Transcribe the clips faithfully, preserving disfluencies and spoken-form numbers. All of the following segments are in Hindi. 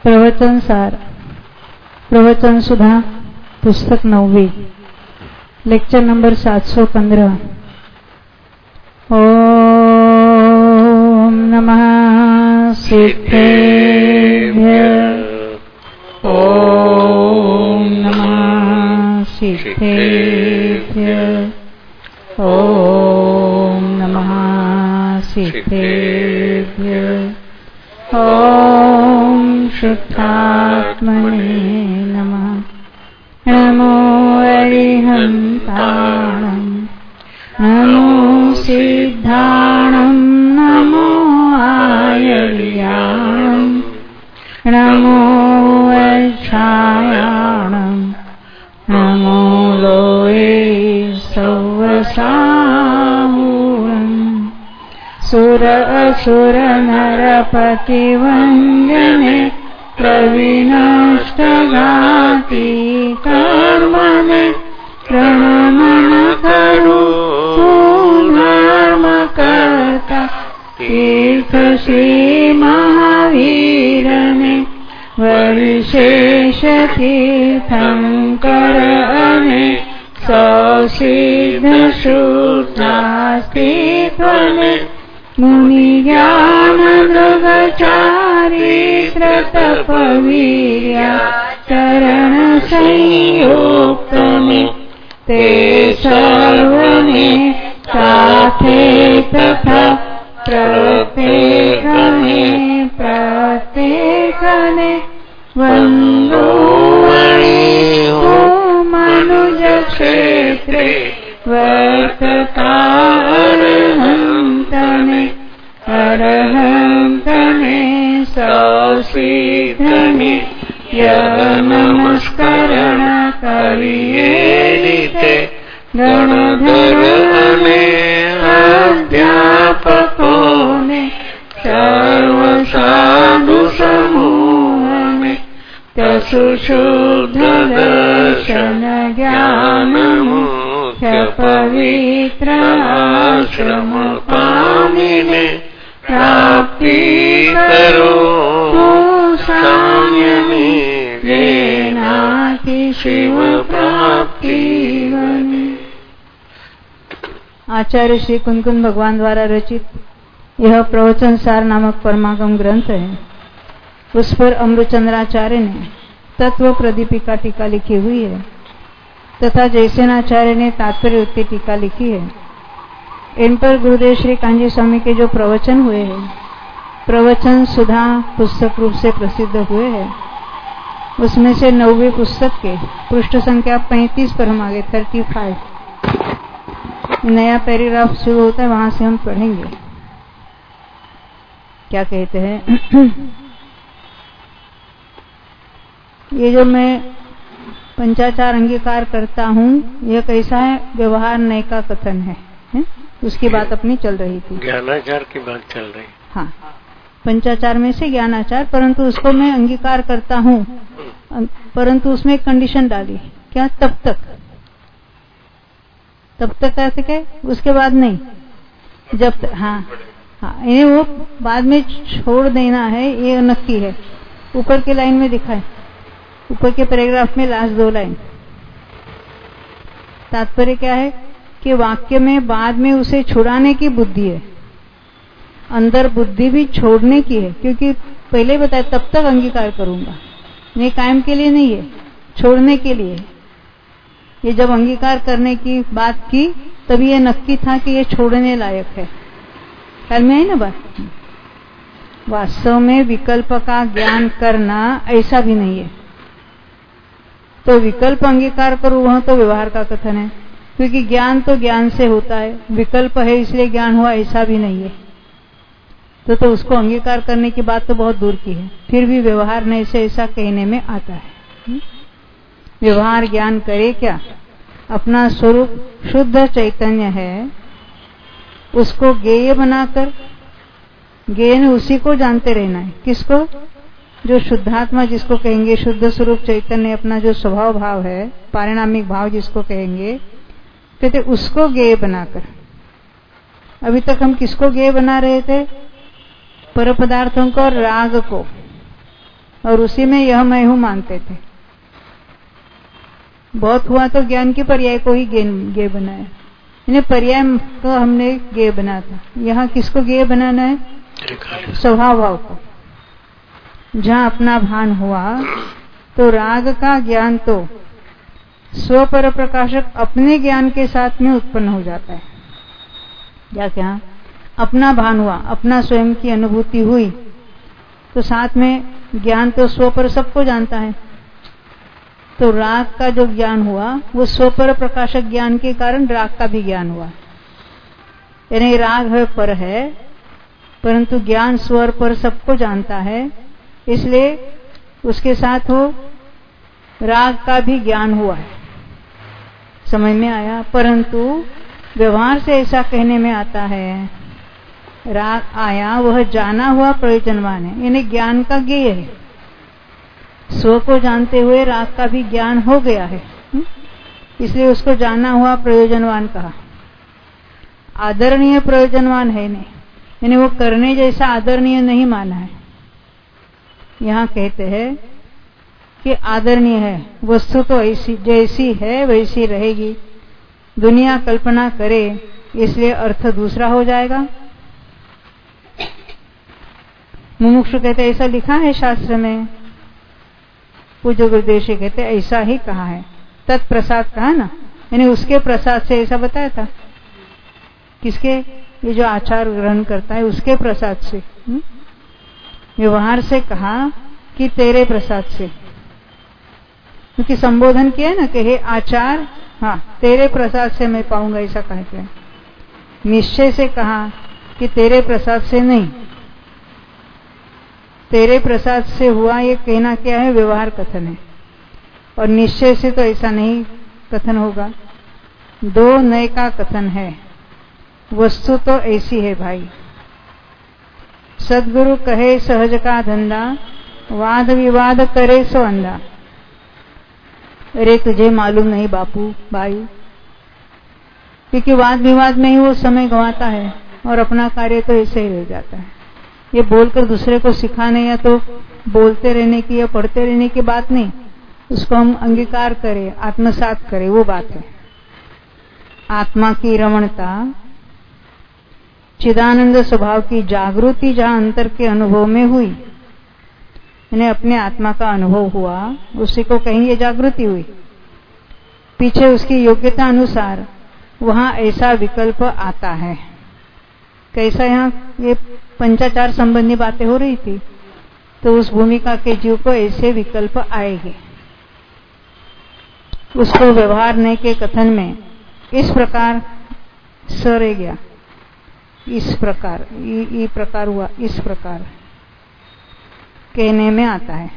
प्रवचन सार प्रवचन सुधा पुस्तक नौवी लेक्चर नंबर सात सौ पंद्रह। ओम नमः सिद्धेभ्यः। ओम नमः सिद्धेभ्यः। ओम नमः सिद्धेभ्यः। ओम शुद्धात्मने नमः। नमो अरिहन्ताणं नमो सिद्धाणं नमो आयर्याणं नमो वैशायाणं नमो लोये सौवसाहूणं सुर असुर नरपतिवन्द्यने प्रविनष्टघाती कर्मणे प्रणमन करो धर्मकर्ता तीर्थ श्री महावीरने वरिशेष तीर्थंकर अने सौसिद्ध शुद्धास्तित्वने मुनि ज्ञान दृगचारी श्रतपवीर्या चरण संयुक्तने ते सर्वने साथे तथा प्रत्येकने प्रत्येकने वन्दो वणिहो मनुज क्षेत्रे वर्तता अर्हन्तने अर्हन्तने सौसिद्धने यः नमस्करण करियेलिते गणधर अने अध्यापकोने सर्व साधु समूहने तसुशुद्ध दर्शन ज्ञान मुख्य पवित्र आश्रम पामिने प्राप्ति करो साम्यने येनाति शिव प्राप्ति बने। आचार्य श्री कुंदकुंद भगवान द्वारा रचित यह प्रवचन सार नामक परमागम ग्रंथ है। उस पर अमृतचंद्राचार्य ने तत्व प्रदीपिका टीका लिखी हुई है तथा जयसेनाचार्य ने तात्पर्य उत्ती टीका लिखी है। इन पर गुरुदेव श्री कांजी स्वामी के जो प्रवचन हुए हैं प्रवचन सुधा पुस्तक रूप से प्रसिद्ध हुए हैं। उसमें से नौवीं पुस्तक के पृष्ठ संख्या पैंतीस पर हम आगे थर्टी फाइव नया पैराग्राफ शुरू होता है, वहां से हम पढ़ेंगे। क्या कहते हैं ये जो मैं पंचाचार अंगीकार करता हूँ यह कैसा है व्यवहार नय का कथन है, है? उसकी बात अपनी चल रही थी, ज्ञानाचार की बात चल रही। हाँ, पंचाचार में से ज्ञानाचार, परंतु उसको मैं अंगीकार करता हूँ, परंतु उसमें एक कंडीशन डाली, क्या? तब तक तब तक कैसे क्या? उसके बाद नहीं, जब तक। हाँ हाँ, इन्हें वो बाद में छोड़ देना है, ये नक्की है। ऊपर के लाइन में दिखा है, ऊपर के पैराग्राफ में लास्ट दो लाइन। तात्पर्य क्या है कि वाक्य में बाद में उसे छुड़ाने की बुद्धि है, अंदर बुद्धि भी छोड़ने की है, क्योंकि पहले बताया तब तक अंगीकार करूंगा, ये कायम के लिए नहीं है, छोड़ने के लिए। ये जब अंगीकार करने की बात की तब ये नक्की था कि ये छोड़ने लायक है। ख्याल में आई ना बात? वास्तव में विकल्प का ज्ञान करना ऐसा भी नहीं है। तो विकल्प अंगीकार करूं वह तो व्यवहार का कथन है, क्योंकि ज्ञान तो ज्ञान से होता है, विकल्प है इसलिए ज्ञान हुआ ऐसा भी नहीं है। तो तो उसको अंगीकार करने की बात तो बहुत दूर की है, फिर भी व्यवहार नहीं से ऐसा कहने में आता है। व्यवहार ज्ञान करे क्या? अपना स्वरूप शुद्ध चैतन्य है, उसको ज्ञेय बनाकर, ज्ञेय ने उसी को जानते रहना है। किसको? जो शुद्धात्मा जिसको कहेंगे, शुद्ध स्वरूप चैतन्य, अपना जो स्वभाव भाव है, पारिणामिक भाव जिसको कहेंगे, कहते उसको ज्ञेय बनाकर। अभी तक हम किसको ज्ञेय बना रहे थे? पर पदार्थों को और राग को। और उसी में यह मैं हूं मानते थे। बहुत हुआ तो ज्ञान की पर्याय को ही ज्ञेय बनाया, इन्हें पर्याय को हमने ज्ञेय बना था। यहाँ किसको ज्ञेय बनाना है? स्वभाव भाव को। जहां अपना भान हुआ तो राग का ज्ञान तो स्वपर प्रकाशक अपने ज्ञान के साथ में उत्पन्न हो जाता है। या क्या? अपना भान हुआ, अपना स्वयं की अनुभूति हुई तो साथ में ज्ञान तो स्वपर सबको जानता है, तो राग का जो ज्ञान हुआ वो स्वपर प्रकाशक ज्ञान के कारण राग का भी ज्ञान हुआ। यानी राग है पर है, परंतु ज्ञान स्वर पर सबको जानता है, इसलिए उसके साथ हो राग का भी ज्ञान हुआ है। समझ में आया? परंतु व्यवहार से ऐसा कहने में आता है, राग आया वह जाना हुआ प्रयोजनवान है, यानी ज्ञान का ज्ञेय है। स्व को जानते हुए राग का भी ज्ञान हो गया है, इसलिए उसको जाना हुआ प्रयोजनवान कहा। आदरणीय प्रयोजनवान है नहीं, यानी वो करने जैसा आदरणीय नहीं माना है। यहाँ कहते हैं कि आदरणीय है, वस्तु तो ऐसी जैसी है वैसी रहेगी, दुनिया कल्पना करे इसलिए अर्थ दूसरा हो जाएगा। मुमुक्षु कहते ऐसा लिखा है शास्त्र में, पूज्य गुरुदेव जी कहते ऐसा ही कहा है। तत्प्रसाद कहा ना, यानी उसके प्रसाद से ऐसा बताया था। किसके? ये जो आचार ग्रहण करता है उसके प्रसाद से, व्यवहार से कहा कि तेरे प्रसाद से, क्योंकि संबोधन किया ना कि हे आचार, हाँ तेरे प्रसाद से मैं पाऊंगा, ऐसा कहते हैं। निश्चय से कहा कि तेरे प्रसाद से नहीं, तेरे प्रसाद से हुआ ये कहना क्या है? व्यवहार कथन है। और निश्चय से तो ऐसा नहीं कथन होगा, दो नए का कथन है। वस्तु तो ऐसी है भाई, सदगुरु कहे सहज का धंधा, वाद विवाद करे सो अंधा। अरे तुझे मालूम नहीं बापू भाई, क्योंकि वाद विवाद में ही वो समय गंवाता है और अपना कार्य तो ऐसे ही रह जाता है। ये बोलकर दूसरे को सिखाने या तो बोलते रहने की या पढ़ते रहने की बात नहीं, उसको हम अंगीकार करें, आत्मसात करें, वो बात है। आत्मा की रमणता, चिदानंद स्वभाव की जागृति जहां अंतर के अनुभव में हुई, यानी अपने आत्मा का अनुभव हुआ, उसी को कहेंगे जागृति हुई। पीछे उसकी योग्यता अनुसार वहां ऐसा विकल्प आता है। कैसा? यहाँ ये पंचाचार संबंधी बातें हो रही थी, तो उस भूमिका के जीव को ऐसे विकल्प आएंगे। उसको व्यवहारने के कथन में इस प्रकार स रह गया, इस प्रकार, ई प्रकार हुआ, इस प्रकार कहने में आता है।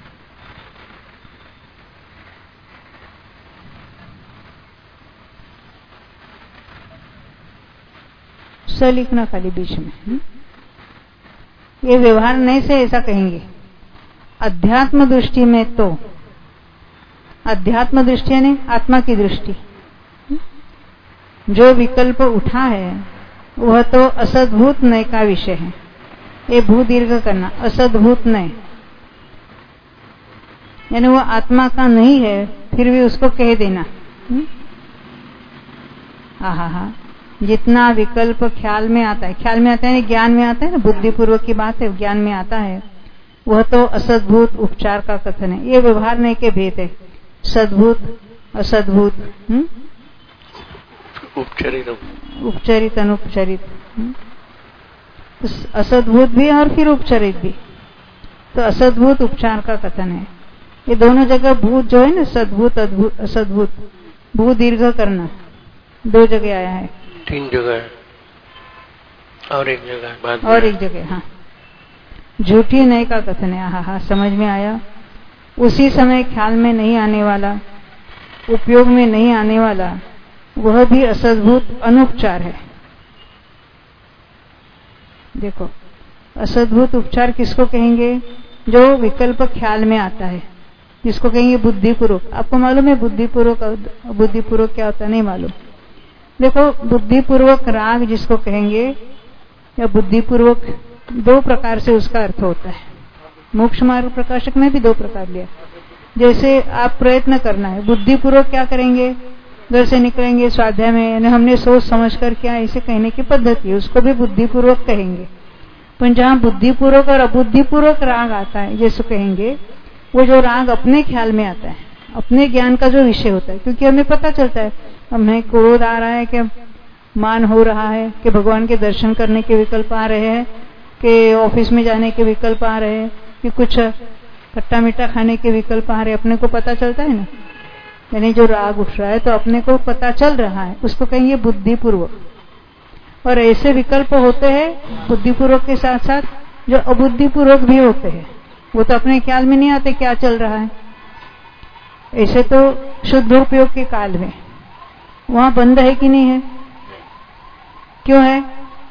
स लिखना खाली बीच में, हुँ? ये व्यवहार नहीं से ऐसा कहेंगे। अध्यात्म दृष्टि में तो, अध्यात्म दृष्टि यानी आत्मा की दृष्टि, जो विकल्प उठा है वह तो असद्भूत नय का विषय है। ये भू दीर्घ करना, असद्भूत नय यानी वो आत्मा का नहीं है, फिर भी उसको कह देना। हा हा हा जितना विकल्प ख्याल में आता है, ख्याल में आता है, ज्ञान में आता है ना, बुद्धिपूर्वक की बात है, ज्ञान में आता है, वह तो असद्भूत उपचार का कथन है। ये व्यवहार नहीं के भेद है, सद्भूत असद्भूत, उपचरित उपचरित अनुपचरित, असद्भूत भी और फिर उपचरित भी, तो असद्भूत उपचार का कथन है। ये दोनों जगह भूत जो है ना, सद्भूत अद्भुत असद्भूत, भू दीर्घ करना दो जगह आया है, तीन जगह और एक जगह बाद और एक जगह, हाँ झूठी नय का कथन है। हाँ हाँ समझ में आया। उसी समय ख्याल में नहीं आने वाला, उपयोग में नहीं आने वाला, वह भी असद्भूत अनुपचार है। देखो असद्भूत उपचार किसको कहेंगे? जो विकल्प ख्याल में आता है, जिसको कहेंगे बुद्धिपूर्वक। आपको मालूम है बुद्धिपूर्वक, बुद्धिपूर्वक क्या होता है? नहीं मालूम। देखो बुद्धिपूर्वक राग जिसको कहेंगे, या बुद्धिपूर्वक, दो प्रकार से उसका अर्थ होता है। मोक्ष मार्ग प्रकाशक में भी दो प्रकार लिया। जैसे आप प्रयत्न करना है, बुद्धिपूर्वक क्या करेंगे, घर से निकलेंगे स्वाध्याय में, यानी हमने सोच समझ कर क्या, ऐसे कहने की पद्धति है, उसको भी बुद्धिपूर्वक कहेंगे। पर जहाँ बुद्धिपूर्वक और अबुद्धिपूर्वक राग आता है, जैसे कहेंगे, वो जो राग अपने ख्याल में आता है, अपने ज्ञान का जो विषय होता है, क्योंकि हमें पता चलता है हमें क्रोध आ रहा है, कि मान हो रहा है, कि भगवान के दर्शन करने के विकल्प आ रहे हैं, कि ऑफिस में जाने के विकल्प आ रहे हैं, कि कुछ खट्टा मीठा खाने के विकल्प आ रहे, अपने को पता चलता है ना, यानी जो राग उठ रहा है तो अपने को पता चल रहा है, उसको कहेंगे बुद्धिपूर्वक। और ऐसे विकल्प होते हैं बुद्धिपूर्वक के साथ साथ जो अबुद्धिपूर्वक भी होते हैं, वो तो अपने ख्याल में नहीं आते क्या चल रहा है। ऐसे तो शुद्धोपयोग के काल में वहां बंद है कि नहीं है, क्यों है,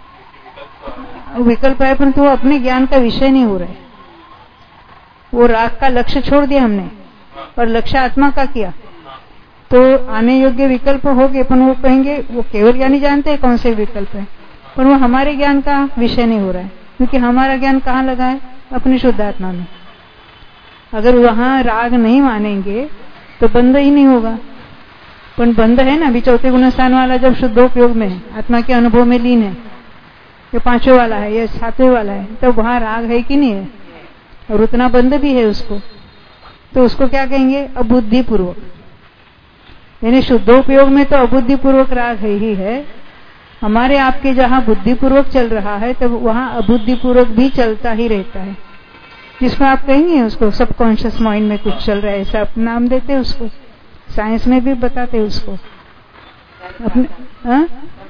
विकल्प है, परंतु वो अपने ज्ञान का विषय नहीं हो रहे। वो राग का लक्ष्य छोड़ दिया हमने और लक्ष्य आत्मा का किया, तो आने योग्य विकल्प हो गए, पर वो कहेंगे वो केवल ज्ञानी जानते हैं कौन से विकल्प है, पर वो हमारे ज्ञान का विषय नहीं हो रहा है, क्योंकि हमारा ज्ञान कहाँ लगा है, अपनी शुद्ध आत्मा में। अगर वहां राग नहीं मानेंगे तो बंद ही नहीं होगा। पर बंद है ना, अभी चौथे गुण स्थान वाला जब शुद्धोपयोग में है, आत्मा के अनुभव में लीन है, ये पांचवें वाला है, ये सातवें वाला है, तो वहां राग है कि नहीं है, और उतना बंद भी है उसको, तो उसको क्या कहेंगे, अबुद्धिपूर्वक। यानी शुद्धोपयोग में तो अबुद्धिपूर्वक राग है ही है, हमारे आपके जहां बुद्धिपूर्वक चल रहा है तो वहां अबुद्धिपूर्वक भी चलता ही रहता है, जिसको आप कहेंगे उसको सबकॉन्शियस माइंड में कुछ चल रहा है, ऐसा नाम देते हैं उसको, साइंस में भी बताते हैं उसको अपने। हाँ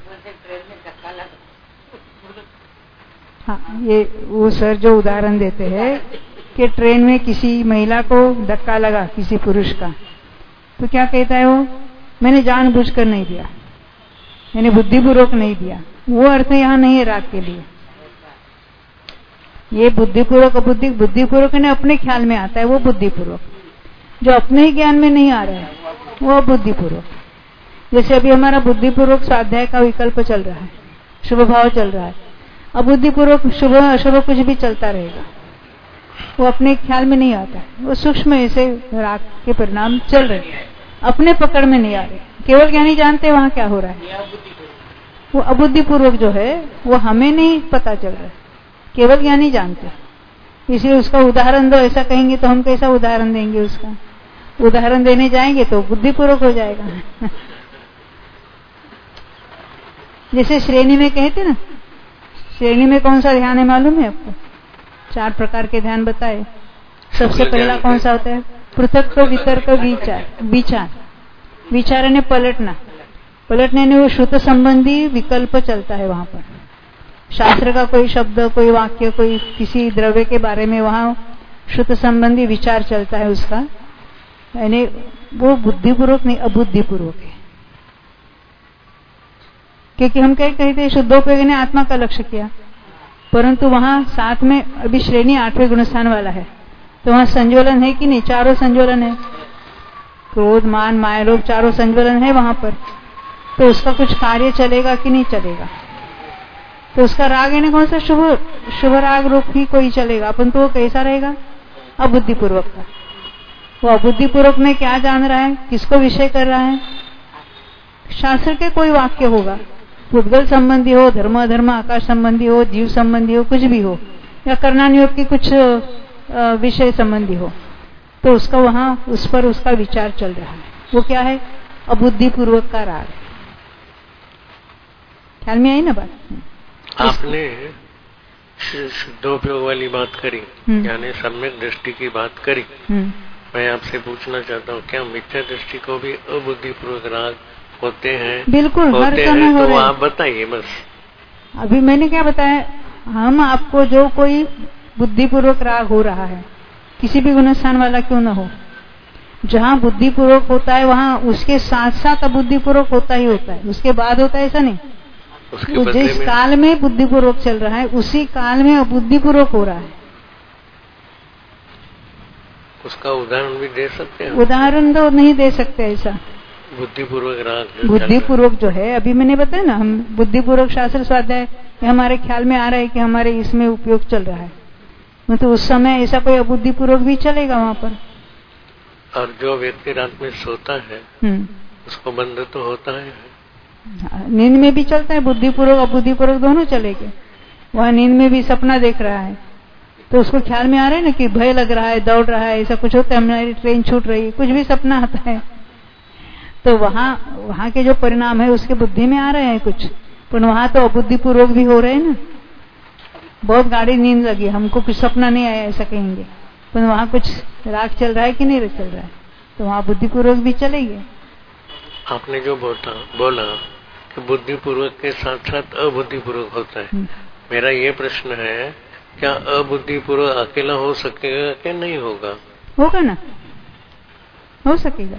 हाँ, ये वो सर जो उदाहरण देते हैं कि ट्रेन में किसी महिला को धक्का लगा किसी पुरुष का, तो क्या कहता है वो, मैंने जानबूझकर नहीं दिया, यानी बुद्धिपूर्वक नहीं दिया। वो अर्थ यहाँ नहीं है राग के लिए। ये बुद्धिपूर्वक अबुद्धि, बुद्धिपूर्वक ने अपने ख्याल में आता है वो बुद्धिपूर्वक, जो अपने ही ज्ञान में नहीं आ रहा है वो अबुद्धिपूर्वक। जैसे अभी हमारा बुद्धिपूर्वक स्वाध्याय का विकल्प चल रहा है, शुभ भाव चल रहा है, अबुद्धिपूर्वक शुभ अशुभ कुछ भी चलता रहेगा, वो अपने ख्याल में नहीं आता, वो सूक्ष्म ऐसे राग के परिणाम चल रहे, अपने पकड़ में नहीं आ रहे, केवल ज्ञानी जानते वहां क्या हो रहा है। वो अबुद्धिपूर्वक जो है वो हमें नहीं पता चल रहा है, केवल ज्ञानी जानते। इसलिए उसका उदाहरण दो, ऐसा कहेंगे तो हम कैसा उदाहरण देंगे, उसका उदाहरण देने जाएंगे तो बुद्धिपूर्वक हो जाएगा। जैसे श्रेणी में कहते ना, श्रेणी में कौन सा ध्यान है मालूम है आपको, चार प्रकार के ध्यान बताए। सबसे पहला कौन सा होता है, पृथक तो वितर्क विचार, विचार विचार ने पलटना, पलटने ने वो श्रुत संबंधी विकल्प चलता है वहां पर, शास्त्र का कोई शब्द, कोई वाक्य, कोई किसी द्रव्य के बारे में वहां श्रुत संबंधी विचार चलता है उसका, यानी वो बुद्धिपूर्वक नहीं अबुद्धिपूर्वक है। क्योंकि हम क्या कहते हैं, शुद्धोपयोग ने आत्मा का लक्ष्य किया, परंतु वहां साथ में अभी श्रेणी आठवें गुणस्थान वाला है, तो वहां संज्वलन है कि नहीं, चारों संज्वलन है, क्रोध मान माया लोभ चारों संज्वलन है वहां पर, तो उसका कुछ कार्य चलेगा कि नहीं चलेगा। तो उसका राग है ना कौन सा, शुभ शुभ राग रूप ही कोई चलेगा, अपन तो वो कैसा रहेगा, अबुद्धिपूर्वक का। वो अबुद्धिपूर्वक में क्या जान रहा है, किसको विषय कर रहा है, शास्त्र के कोई वाक्य होगा, भूतगल संबंधी हो, धर्म अधर्म आकाश संबंधी हो, जीव संबंधी हो, कुछ भी हो, या कर्णान योग की कुछ विषय संबंधी हो, तो उसका वहां उस पर उसका विचार चल रहा है, वो क्या है, अबुद्धिपूर्वक का राग। ख्याल में आई ना बात। आपने शुद्धोपयोग वाली बात करी, यानी सम्यक दृष्टि की बात करी। मैं आपसे पूछना चाहता हूँ, क्या मिथ्या दृष्टि को भी अबुद्धिपूर्वक राग होते हैं? बिल्कुल, हर समय हो रहे हैं। तो आप बताइए बस। अभी मैंने क्या बताया, हम आपको जो कोई बुद्धिपूर्वक राग हो रहा है, किसी भी गुणस्थान वाला क्यों ना हो, जहाँ बुद्धिपूर्वक होता है वहाँ उसके साथ साथ अबुद्धिपूर्वक होता ही होता है, उसके बाद होता है ऐसा नहीं। तो जिस काल में बुद्धिपूर्वक चल रहा है उसी काल में अबुद्धिपूर्वक हो रहा है। उसका उदाहरण भी दे सकते हैं? उदाहरण तो नहीं दे सकते ऐसा। बुद्धिपूर्वक राग, बुद्धिपूर्वक जो है अभी मैंने बताया ना, हम बुद्धिपूर्वक शास्त्र स्वाध्याय हमारे ख्याल में आ रहा है कि हमारे इसमें उपयोग चल रहा है, तो उस समय ऐसा कोई अबुद्धि पूर्वक भी चलेगा वहां पर। और जो व्यक्ति रात में सोता है उसको बंध तो होता है, नींद में भी चलता है, बुद्धिपूर्वक अबुद्धिपूर्वक दोनों चलेंगे। वहां नींद में भी सपना देख रहा है तो उसको ख्याल में आ रहा है ना कि भय लग रहा है, दौड़ रहा है, ऐसा कुछ होता है, हमारी ट्रेन छूट रही है, कुछ भी सपना आता है तो वहां वहां के जो परिणाम है उसके बुद्धि में आ रहे हैं कुछ, पर वहां तो अबुद्धिपूर्वक भी हो रहे हैं ना। बहुत गाड़ी नींद लगी, हमको कुछ सपना नहीं आया ऐसा कहेंगे, पर वहां कुछ राग चल रहा है कि नहीं चल रहा है, तो वहां बुद्धिपूर्वक भी चलेंगे। आपने जो बोला बोला कि बुद्धिपूर्वक के साथ साथ अबुद्धिपूर्वक होता है, मेरा ये प्रश्न है क्या अबुद्धिपूर्वक अकेला हो सकेगा कि नहीं होगा? होगा ना, हो सकेगा,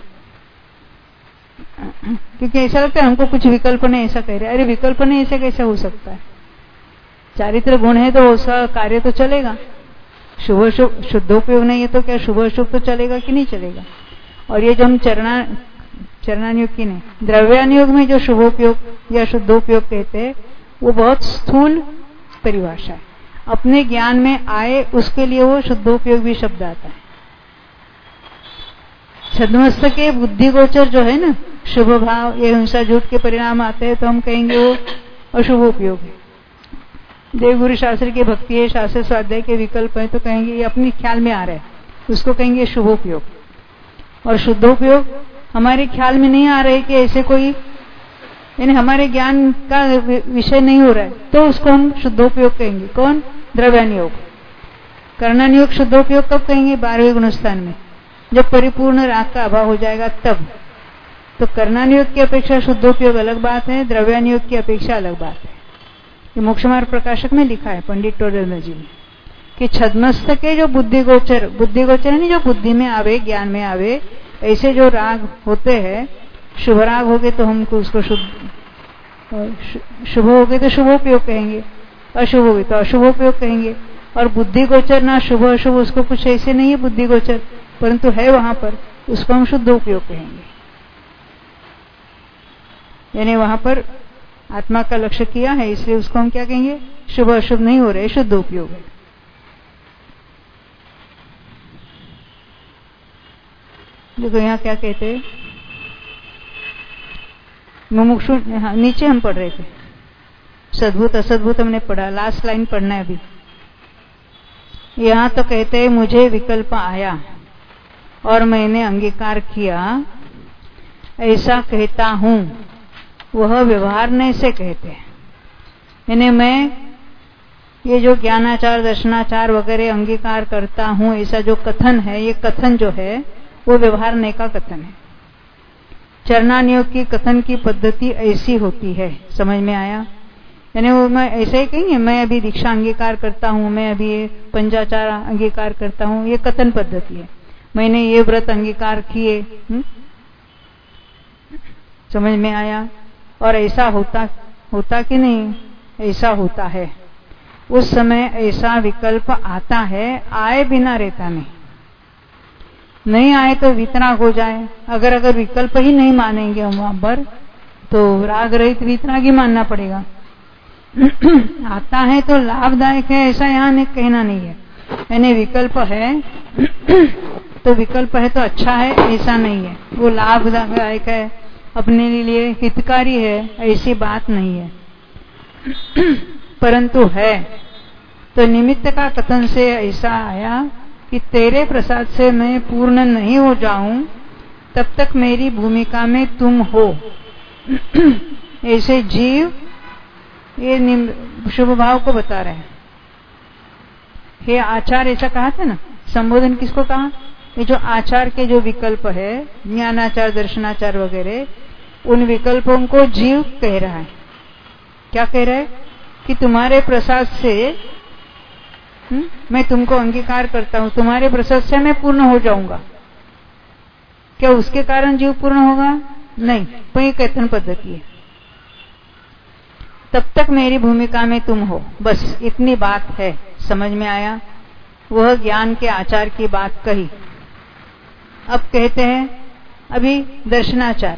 क्योंकि ऐसा लगता है हमको कुछ विकल्प नहीं, ऐसा कह रहे, अरे विकल्प नहीं ऐसे कैसे हो सकता है? चारित्र गुण है तो उसका कार्य तो चलेगा, शुभ शुभ शुद्धोपयोग नहीं है तो क्या शुभ शुभ तो चलेगा कि नहीं चलेगा? और ये जो हम चरणा चरणानुयोग की नहीं द्रव्यानुयोग में जो शुभोपयोग या शुद्धोपयोग कहते हैं वो बहुत स्थूल परिभाषा है, अपने ज्ञान में आए उसके लिए वो शुद्धोपयोग भी शब्द आता है। छद्मस्त के बुद्धि गोचर जो है ना, शुभ भाव ये हिंसा झूठ के परिणाम आते हैं तो हम कहेंगे वो अशुभोपयोग है। देवगुरु शास्त्र की भक्ति है, शास्त्र स्वाध्याय के विकल्प है तो कहेंगे ये अपने ख्याल में आ रहा है, उसको कहेंगे शुभोपयोग। और शुद्धोपयोग हमारे ख्याल में नहीं आ रहे कि ऐसे कोई, यानी हमारे ज्ञान का विषय नहीं हो रहा है तो उसको हम शुद्धोपयोग कहेंगे। कौन? द्रव्यानुयोग। कर्णानुयोग शुद्धोपयोग कब कहेंगे? बारहवें गुणस्थान में, जब परिपूर्ण राग का अभाव हो जाएगा तब। तो कर्णानुयोग की अपेक्षा शुद्धोपयोग अलग बात है, द्रव्यानुयोग की अपेक्षा अलग बात है। ये मोक्षमार्ग प्रकाशक में लिखा है पंडित टोडरमल जी ने कि छद्मस्त के जो बुद्धि गोचर, बुद्धि गोचर नहीं जो बुद्धि में आवे, ज्ञान में आवे, ऐसे जो राग होते हैं, शुभ राग हो गए तो हमको उसको शुद्ध, शुभ हो गए तो शुभोपयोग कहेंगे, अशुभ हो गए तो अशुभोपयोग कहेंगे। और बुद्धि गोचर ना शुभ अशुभ उसको कुछ ऐसे नहीं है बुद्धि गोचर, परंतु है वहां पर, उसको हम शुद्धोपयोग कहेंगे। यानी वहां पर आत्मा का लक्ष्य किया है इसलिए उसको हम क्या कहेंगे? शुभ अशुभ नहीं हो रहे, शुद्धोपयोग है। देखो यहाँ क्या कहते हैं, मुमुक्षु, हाँ, नीचे हम पढ़ रहे थे सद्भुत असद्भुत हमने पढ़ा, लास्ट लाइन पढ़ना है अभी। यहाँ तो कहते हैं मुझे विकल्प आया और मैंने अंगीकार किया, ऐसा कहता हूं, वह व्यवहारने से कहते हैं। यानी मैं ये जो ज्ञानाचार दर्शनाचार वगैरह अंगीकार करता हूं, ऐसा जो कथन है, ये कथन जो है वो व्यवहारने का कथन है। चरणानुयोग की कथन की पद्धति ऐसी होती है, समझ में आया? यानी वो मैं ऐसे ही कहेंगे मैं अभी दीक्षा अंगीकार करता हूं, मैं अभी पंचाचार अंगीकार करता हूं, ये कथन पद्धति है। मैंने ये व्रत अंगीकार किए, समझ में आया? और ऐसा होता होता कि नहीं? ऐसा होता है। उस समय ऐसा विकल्प आता है, आए बिना रहता नहीं। नहीं आए तो वितराग हो जाए। अगर अगर विकल्प ही नहीं मानेंगे हम वहां पर तो राग रहित वितराग ही मानना पड़ेगा। आता है तो लाभदायक है ऐसा यहाँ ने कहना नहीं है, यानी विकल्प है तो विकल्प है तो अच्छा है ऐसा नहीं है, वो लाभदायक है, अपने लिए हितकारी है, ऐसी बात नहीं है। परंतु है तो निमित्त का कथन से ऐसा आया कि तेरे प्रसाद से मैं पूर्ण नहीं हो जाऊं तब तक मेरी भूमिका में तुम हो। ऐसे जीव ये शुभ भाव को बता रहे हैं। हे आचार, ऐसा कहा था ना, संबोधन किसको कहा? ये जो आचार के जो विकल्प है, ज्ञानाचार दर्शनाचार वगैरह, उन विकल्पों को जीव कह रहा है। क्या कह रहा है? कि तुम्हारे प्रसाद से हुँ? मैं तुमको अंगीकार करता हूं, तुम्हारे प्रसाद से मैं पूर्ण हो जाऊंगा। क्या उसके कारण जीव पूर्ण होगा? नहीं, तो ये कथन पद्धति है। तब तक मेरी भूमिका में तुम हो, बस इतनी बात है। समझ में आया? वह ज्ञान के आचार की बात कही। अब कहते हैं अभी दर्शनाचार।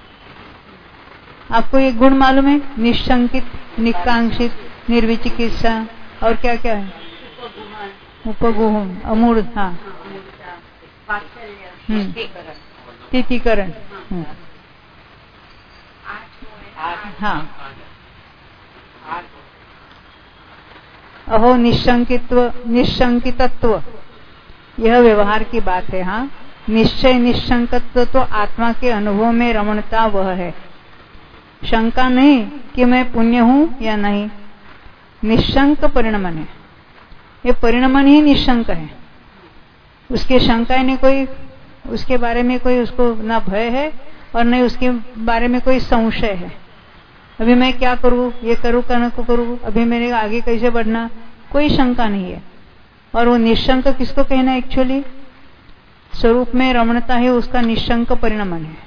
आपको ये गुण मालूम है? निशंकित, निकांक्षित, निर्विचिकित्सा और क्या क्या है? उपगुहम अमूढ़, हाँ, तिथिकरण, हाँ। अहो निशंकित्व निशंकितत्व, यह व्यवहार की बात है। हाँ, निश्चय निशंकत्व तो आत्मा के अनुभव में रमणता वह है, शंका नहीं कि मैं पुण्य हूं या नहीं। निशंक परिणमन है, ये परिणमन ही निशंक है, उसके शंका ने कोई, उसके बारे में कोई उसको ना भय है और न उसके बारे में कोई संशय है। अभी मैं क्या करूं, ये करूं करना को करूं, अभी मेरे आगे कैसे बढ़ना, कोई शंका नहीं है। और वो निशंक किसको कहना है? एक्चुअली स्वरूप में रमणता है, उसका निशंक परिणमन है।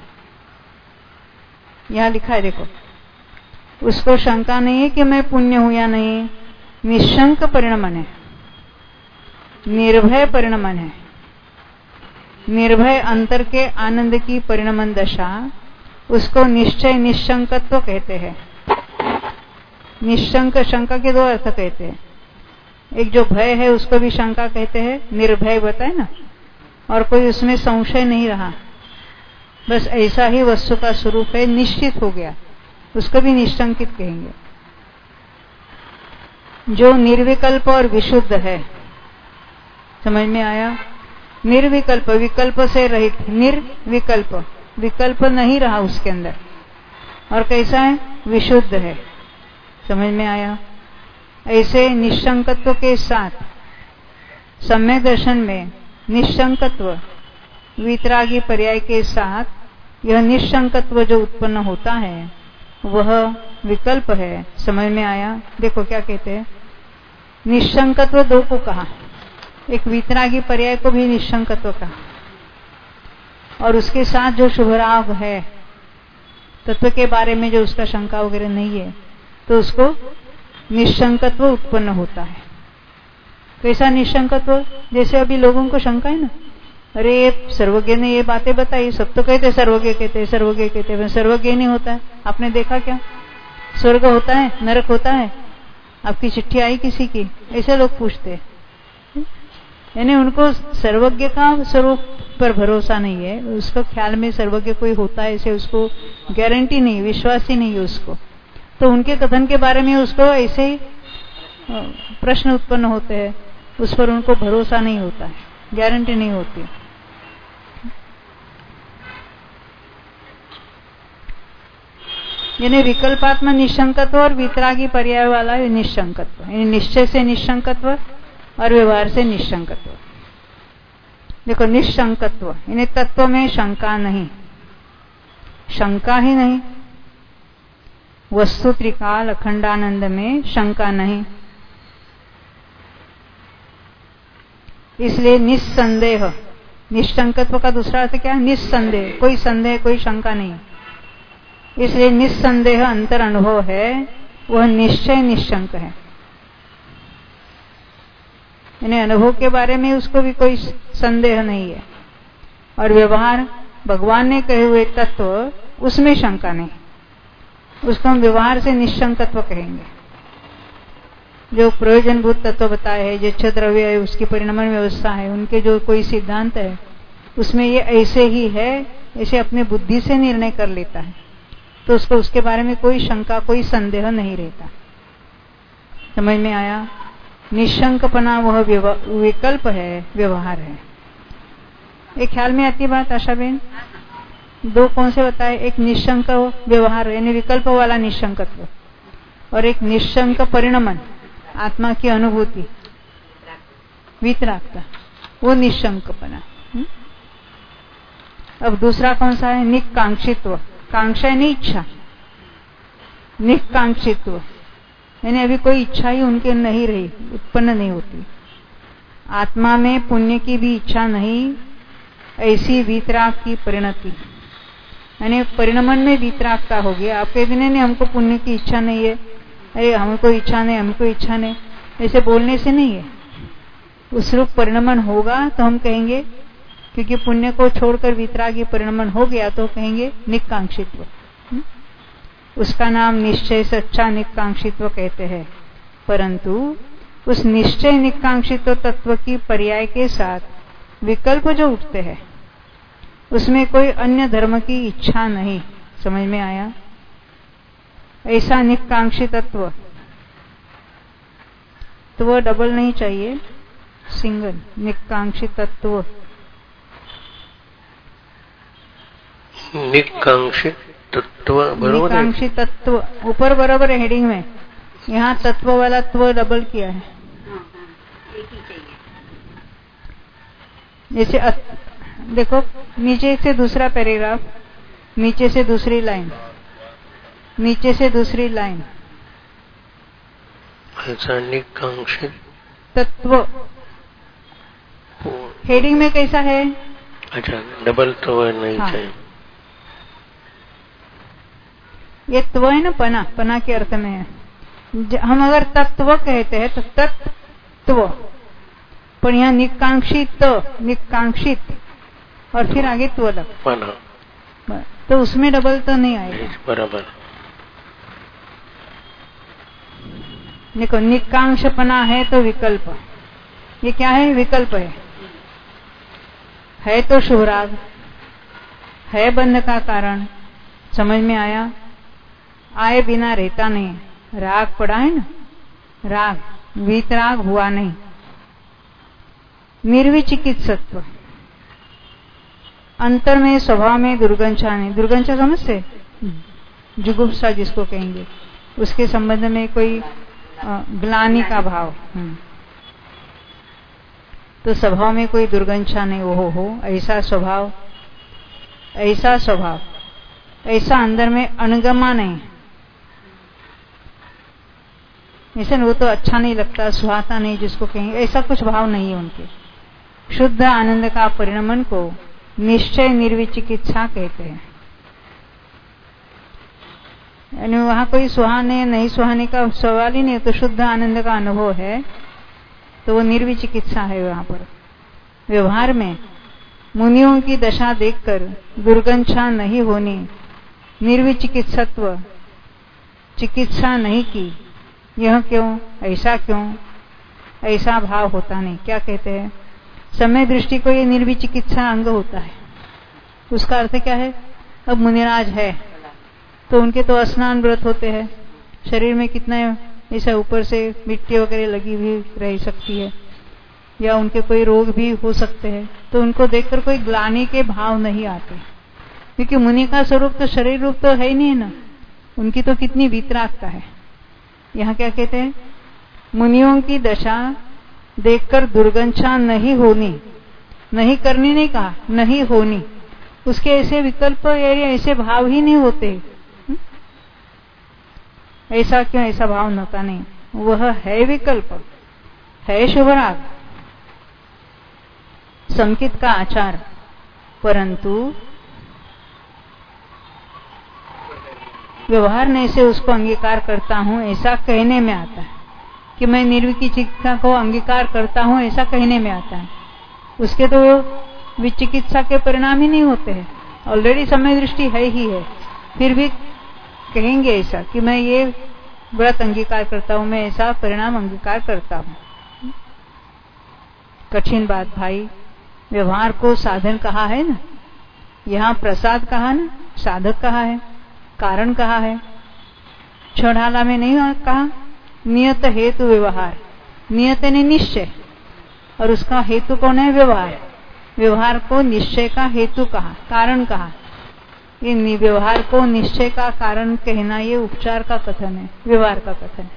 यहां लिखा है देखो, उसको शंका नहीं है कि मैं पुण्य हूं या नहीं, निशंक परिणमन है, निर्भय परिणमन है। निर्भय अंतर के आनंद की परिणमन दशा, उसको निश्चय निशंकत्व कहते हैं। निशंक शंका के दो अर्थ कहते हैं, एक जो भय है उसको भी शंका कहते हैं, निर्भय बताए ना, और कोई उसमें संशय नहीं रहा, बस ऐसा ही वस्तु का स्वरूप है, निश्चित हो गया, उसको भी निशंकित कहेंगे। जो निर्विकल्प और विशुद्ध है, समझ में आया? निर्विकल्प, विकल्प से रहित, निर्विकल्प, विकल्प नहीं रहा उसके अंदर, और कैसा है? विशुद्ध है। समझ में आया? ऐसे निशंकत्व के साथ सम्यक दर्शन में निशंकत्व वितरागी पर्याय के साथ यह निशंकत्व जो उत्पन्न होता है वह विकल्प है। समझ में आया? देखो क्या कहते हैं, निशंकत्व दो को कहा, एक वितरागी पर्याय को भी निशंकत्व कहा, और उसके साथ जो शुभराग है, तत्व के बारे में जो उसका शंका वगैरह नहीं है, तो उसको निशंकत्व उत्पन्न होता है। कैसा निशंकत्व? जैसे अभी लोगों को शंका है ना, अरे ये सर्वज्ञ ने ये बातें बताई, सब तो कहते सर्वज्ञ कहते सर्वज्ञ कहते हैं, सर्वज्ञ नहीं होता है। आपने देखा क्या? स्वर्ग होता है, नरक होता है, आपकी चिट्ठी आई किसी की, ऐसे लोग पूछते हैं। यानी उनको सर्वज्ञ का स्वरूप पर भरोसा नहीं है, उसको ख्याल में सर्वज्ञ कोई होता है ऐसे उसको गारंटी नहीं, विश्वास ही नहीं है उसको, तो उनके कथन के बारे में उसको ऐसे ही प्रश्न उत्पन्न होते हैं, उस पर उनको भरोसा नहीं होता है, गारंटी नहीं होती। यानी विकल्पात्मा निशंकत्व और वितरागी पर्याय वाला निशंकत्व, यानी निश्चय से निशंकत्व और व्यवहार से निशंकत्व। देखो निशंकत्व यानी तत्व में शंका नहीं, शंका ही नहीं, वस्तु त्रिकाल अखंडानंद में शंका नहीं, इसलिए निस्संदेह। निशंकत्व का दूसरा अर्थ क्या है? निस्संदेह, कोई संदेह कोई शंका नहीं, इसलिए निस्संदेह अंतर अनुभव है, वह निश्चय निशंक है। यानी अनुभव के बारे में उसको भी कोई संदेह नहीं है, और व्यवहार भगवान ने कहे हुए तत्व, उसमें शंका नहीं, उसको हम व्यवहार से निशंकत्व कहेंगे। जो प्रयोजनभूत तत्व बताए हैं, जो इच्छा द्रव्य है, उसकी परिणमन व्यवस्था है, उनके जो कोई सिद्धांत है, उसमें ये ऐसे ही है, ऐसे अपने बुद्धि से निर्णय कर लेता है, तो उसको उसके बारे में कोई शंका कोई संदेह नहीं रहता। समझ में आया? निशंकपना वह विकल्प है, व्यवहार है। एक ख्याल में आती बात आशा बेन? दो कौन से बताए? एक निशंक व्यवहार यानी विकल्प वाला निशंकत्व, और एक निशंक परिणमन आत्मा की अनुभूति वितरागता, वो निशंकपना। अब दूसरा कौन सा है? निकांक्षित्व। कांक्षा नहीं इच्छा, निकांक्षित्व यानी अभी कोई इच्छा ही उनके नहीं रही, उत्पन्न नहीं होती। आत्मा में पुण्य की भी इच्छा नहीं, ऐसी वितराग की परिणति, यानी परिणमन में वितरागता हो गया। आप कहते नहीं हमको पुण्य की इच्छा नहीं है, अरे हमको इच्छा नहीं, हमको इच्छा नहीं, ऐसे बोलने से नहीं है। उस रूप परिणमन होगा तो हम कहेंगे, क्योंकि पुण्य को छोड़कर वितरागी परिणमन हो गया तो कहेंगे निकांक्षित्व। उसका नाम निश्चय सच्चा निकांक्षित्व कहते हैं। परंतु उस निश्चय निकांक्षित तत्व की पर्याय के साथ विकल्प जो उठते हैं उसमें कोई अन्य धर्म की इच्छा नहीं। समझ में आया? ऐसा निकांक्षी तत्व, तो वो डबल नहीं चाहिए, सिंगल। निकांक्षी तत्व, निकांक्षित तत्व बरोबर है। निकांक्षी तत्व ऊपर बराबर है हेडिंग में, यहाँ तत्व वाला त्व डबल किया है। जैसे अत, देखो नीचे से दूसरा पैराग्राफ, नीचे से दूसरी लाइन, नीचे से दूसरी लाइन, ऐसा निकांक्षित तत्व हेडिंग में कैसा है? अच्छा, डबल तो नहीं हाँ। चाहिए। ये त्व है ना, पना, पना के अर्थ में है। हम अगर तत्व कहते हैं तो तत्व, पर यहाँ निकांक्षित, निकांक्षित और फिर आगे त्व लग, पना, तो उसमें डबल तो नहीं आएगा। बराबर। देखो निकांक्षपना है तो विकल्प, ये क्या है? विकल्प है। है तो शुभ राग, है बंध का कारण। समझ में आया? आए बिना रहता नहीं, राग पड़ा है ना, राग, वीतराग हुआ नहीं। निर्विचिकित्सत्व, अंतर में स्वभाव में दुर्गंछा नहीं। दुर्गंछा समझते? जुगुप्सा जिसको कहेंगे, उसके संबंध में कोई ग्लानि का भाव। तो स्वभाव में कोई दुर्गंछा नहीं। वो हो ऐसा स्वभाव, ऐसा स्वभाव, ऐसा अंदर में अणगमा नहीं। ऐसे वो तो अच्छा नहीं लगता, सुहाता नहीं जिसको कहेंगे, ऐसा कुछ भाव नहीं है उनके। शुद्ध आनंद का परिणमन को निश्चय निर्विचिकित्सा कहते हैं। यानी वहां कोई सुहाने नहीं सुहाने का सवाल ही नहीं, तो शुद्ध आनंद का अनुभव है, तो वो निर्विचिकित्सा है। वहां पर व्यवहार में मुनियों की दशा देखकर दुर्गंछा नहीं होनी, निर्विचिकित्सत्व, चिकित्सा नहीं की। यह क्यों? ऐसा क्यों? ऐसा भाव होता नहीं। क्या कहते हैं? समय दृष्टि को ये निर्विचिकित्सा अंग होता है। उसका अर्थ क्या है? अब मुनिराज है तो उनके तो स्नान व्रत होते हैं, शरीर में कितना ऐसा ऊपर से मिट्टी वगैरह लगी हुई रह सकती है, या उनके कोई रोग भी हो सकते हैं, तो उनको देखकर कोई ग्लानि के भाव नहीं आते, क्योंकि मुनि का स्वरूप तो शरीर रूप तो है ही नहीं ना। उनकी तो कितनी वीतरागता है। यहाँ क्या कहते हैं? मुनियों की दशा देखकर दुर्गंछा नहीं होनी, नहीं करनी नहीं कहा, नहीं होनी। उसके ऐसे विकल्प या ऐसे भाव ही नहीं होते। ऐसा क्यों? ऐसा भाव नता नहीं। वह है विकल्प, है शुभराग, संकित का आचार, परंतु व्यवहार ने से उसको अंगीकार करता हूं, ऐसा कहने में आता है कि मैं निर्विचिकित्सा को अंगीकार करता हूं, ऐसा कहने में आता है। उसके तो विचिकित्सा के परिणाम ही नहीं होते हैं, ऑलरेडी समय दृष्टि है ही है। फिर भी कहेंगे ऐसा कि मैं ये व्रत अंगीकार करता हूं, मैं ऐसा परिणाम अंगीकार करता हूं। कठिन बात भाई। व्यवहार को साधन कहा है ना, यहाँ प्रसाद कहा ना, साधक कहा है, कारण कहा है। छठाला में नहीं कहा नियत हेतु व्यवहार, नियत ने निश्चय, और उसका हेतु कौन है? व्यवहार। व्यवहार को निश्चय का हेतु कहा, कारण कहा। ये व्यवहार को निश्चय का कारण कहना ये उपचार का कथन है, व्यवहार का कथन है।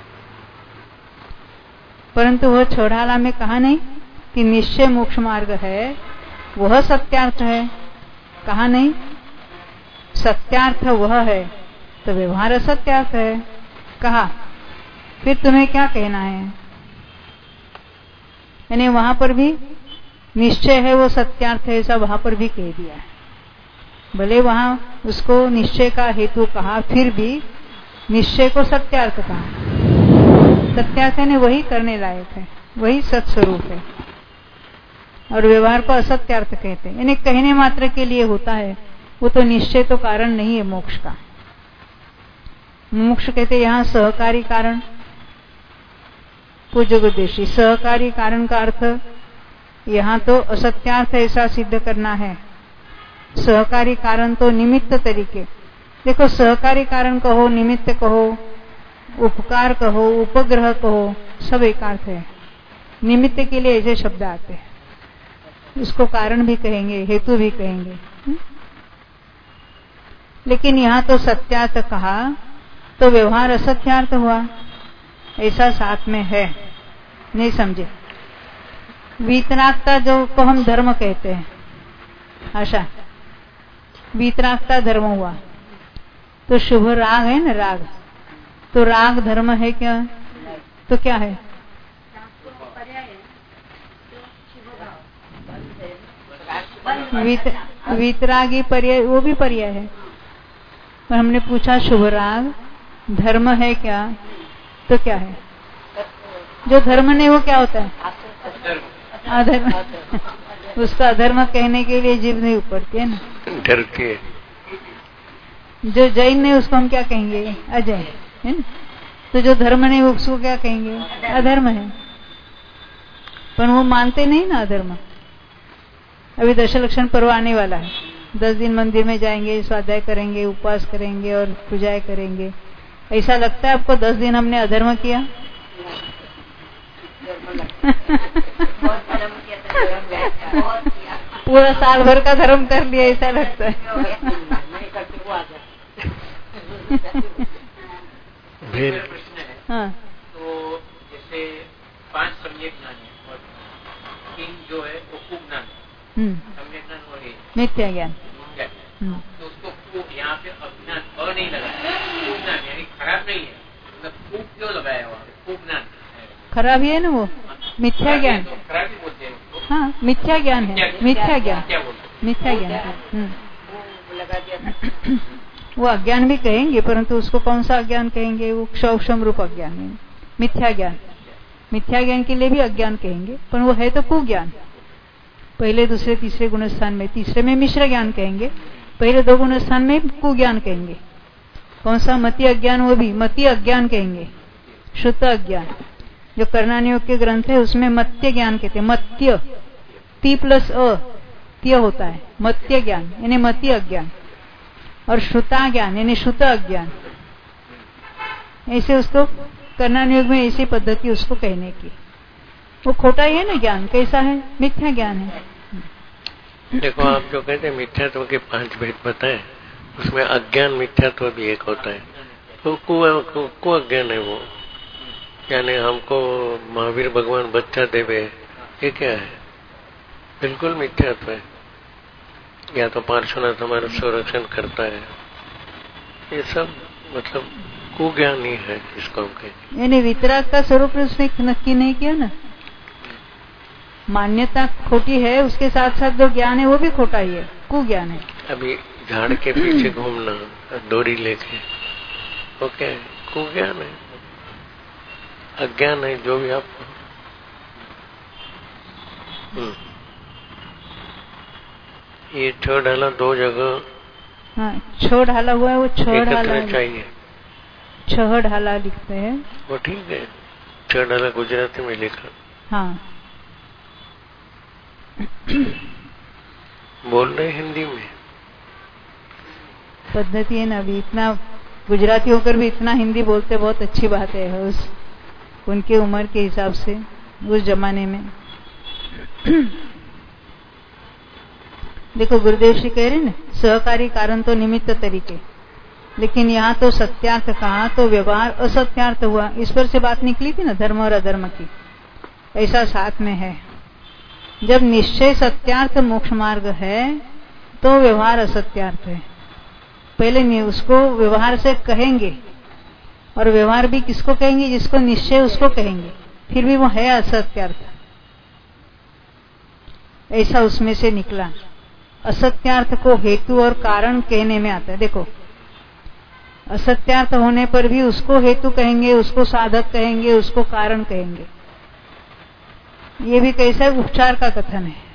परंतु वह छठाला में कहा नहीं कि निश्चय मोक्ष मार्ग है, वह सत्यार्थ है। कहा नहीं सत्यार्थ वह है, तो व्यवहार असत्यार्थ है। कहा फिर तुम्हें क्या कहना है? यानी वहां पर भी निश्चय है वो सत्यार्थ है, ऐसा वहां पर भी कह दिया है। भले वहां उसको निश्चय का हेतु कहा, फिर भी निश्चय को सत्यार्थ कहा। सत्यार्थ है वही करने लायक है, वही सत्स्वरूप है, और व्यवहार को असत्यार्थ कहते हैं। यानी कहने मात्र के लिए होता है, वो तो निश्चय तो कारण नहीं है मोक्ष का। मोक्ष कहते यहाँ सहकारी कारण, पूज्य गुरुदेशी, सहकारी कारण का अर्थ यहाँ तो असत्यार्थ ऐसा सिद्ध करना है। सहकारी कारण तो निमित्त तरीके, देखो सहकारी कारण कहो, निमित्त कहो, उपकार कहो, उपग्रह कहो, सब एक अर्थ है। निमित्त के लिए ऐसे शब्द आते हैं, उसको कारण भी कहेंगे, हेतु भी कहेंगे। लेकिन यहाँ तो सत्यार्थ कहा तो व्यवहार असत्यार्थ हुआ, ऐसा साथ में है, नहीं समझे। वीतरागता जो को हम धर्म कहते हैं, आशा वीतरागता धर्म हुआ, तो शुभ राग है ना, राग, तो राग धर्म है क्या? तो क्या है? वीत, वीतरागी पर्याय, वो भी पर्याय है, पर हमने पूछा शुभ राग धर्म है क्या? तो क्या है? जो धर्म नहीं वो क्या होता है? अधर्म। उसका अधर्म कहने के लिए जीभ नहीं उपड़ती है ना, डरती है। जो जैन नहीं उसको हम क्या कहेंगे? अजय है ना। तो जो धर्म नहीं उसको क्या कहेंगे? अधर्म है। पर वो मानते नहीं ना अधर्म। अभी दशलक्षण पर्व आने वाला है, दस दिन मंदिर में जाएंगे, स्वाध्याय करेंगे, उपवास करेंगे और पूजाएं करेंगे। ऐसा लगता है आपको दस दिन हमने अधर्म किया? पूरा साल भर का धर्म कर लिया, ऐसा लगता है। हाँ, तो जैसे पांच सम्यक ज्ञान है और तीन जो है वो कुज्ञान है। सम्यक ज्ञान और मिथ्या ज्ञान, तो उसको यहाँ पे अज्ञान अ नहीं लगाया, कुज्ञान यानी खराब नहीं है, मतलब कुप क्यों लगाया वहाँ पे? कुज्ञान खराब ही है ना वो, मिथ्या ज्ञान। खराब ही बोलते हैं। हाँ, मिथ्या ज्ञान है, मिथ्या ज्ञान, मिथ्या ज्ञान। वो अज्ञान भी कहेंगे, परंतु उसको कौन सा अज्ञान कहेंगे? वो क्षौक्षम रूप अज्ञान है, मिथ्या ज्ञान। मिथ्या ज्ञान के लिए भी अज्ञान कहेंगे, पर वो है तो कुज्ञान। पहले दूसरे तीसरे गुण स्थान में, तीसरे में मिश्र ज्ञान कहेंगे, पहले दो गुण स्थान में कुज्ञान कहेंगे। कौन सा? मति अज्ञान, वो भी मति अज्ञान कहेंगे, शुद्ध अज्ञान। जो कर्णानियोग के ग्रंथ है उसमें मत्य ज्ञान कहते हैं, मत्य, ती प्लस अ त्य होता है, मत्य ज्ञान यानी मति अज्ञान, और श्रुता ज्ञान यानी श्रुत अज्ञान। ऐसे उसको कर्णानियोग में ऐसी पद्धति उसको कहने की। वो खोटा ही है ना ज्ञान, कैसा है? मिथ्या ज्ञान है। देखो आप जो कहते हैं मिथ्यात्व के पांच भेद बताए, उसमें अज्ञान मिथ्यात्व भी एक होता है। तो कु, कु अज्ञान है वो, यानी हमको महावीर भगवान बच्चा देवे, ये क्या है? बिल्कुल मिथ्यात्व है। या तो पार्श्वनाथ हमारा संरक्षण करता है, ये सब मतलब कुज्ञान ही है इसको हम कहते। यानी वितराग का स्वरूप उसने नक्की नहीं किया ना, मान्यता खोटी है, उसके साथ साथ जो ज्ञान है वो भी खोटा ही है, कुज्ञान है। अभी झाड़ के पीछे घूमना डोरी लेके, वो क्या है? कुज्ञान है, अज्ञान है, जो भी आप। ये छ ढाला दो जगह, हाँ, छ ढाला हुआ है, वो छ ढाला चाहिए, छह ढाला लिखते हैं वो ठीक है। छ ढाला गुजराती में लिखा, हाँ। बोल रहे हिंदी में पद्धति है ना, अभी इतना गुजराती होकर भी इतना हिंदी बोलते, बहुत अच्छी बात है उस उनके उम्र के हिसाब से उस जमाने में। देखो गुरुदेव श्री कह रहे ना, सहकारी कारण तो निमित्त तरीके, लेकिन यहाँ तो सत्यार्थ कहा तो व्यवहार असत्यार्थ हुआ। इस पर से बात निकली थी ना धर्म और अधर्म की, ऐसा साथ में है। जब निश्चय सत्यार्थ मोक्ष मार्ग है तो व्यवहार असत्यार्थ है। पहले उसको व्यवहार से कहेंगे, और व्यवहार भी किसको कहेंगे? जिसको निश्चय उसको कहेंगे, फिर भी वो है असत्यार्थ, ऐसा उसमें से निकला। असत्यार्थ को हेतु और कारण कहने में आता है। देखो असत्यार्थ होने पर भी उसको हेतु कहेंगे, उसको साधक कहेंगे, उसको कारण कहेंगे। ये भी कैसा उपचार का कथन है,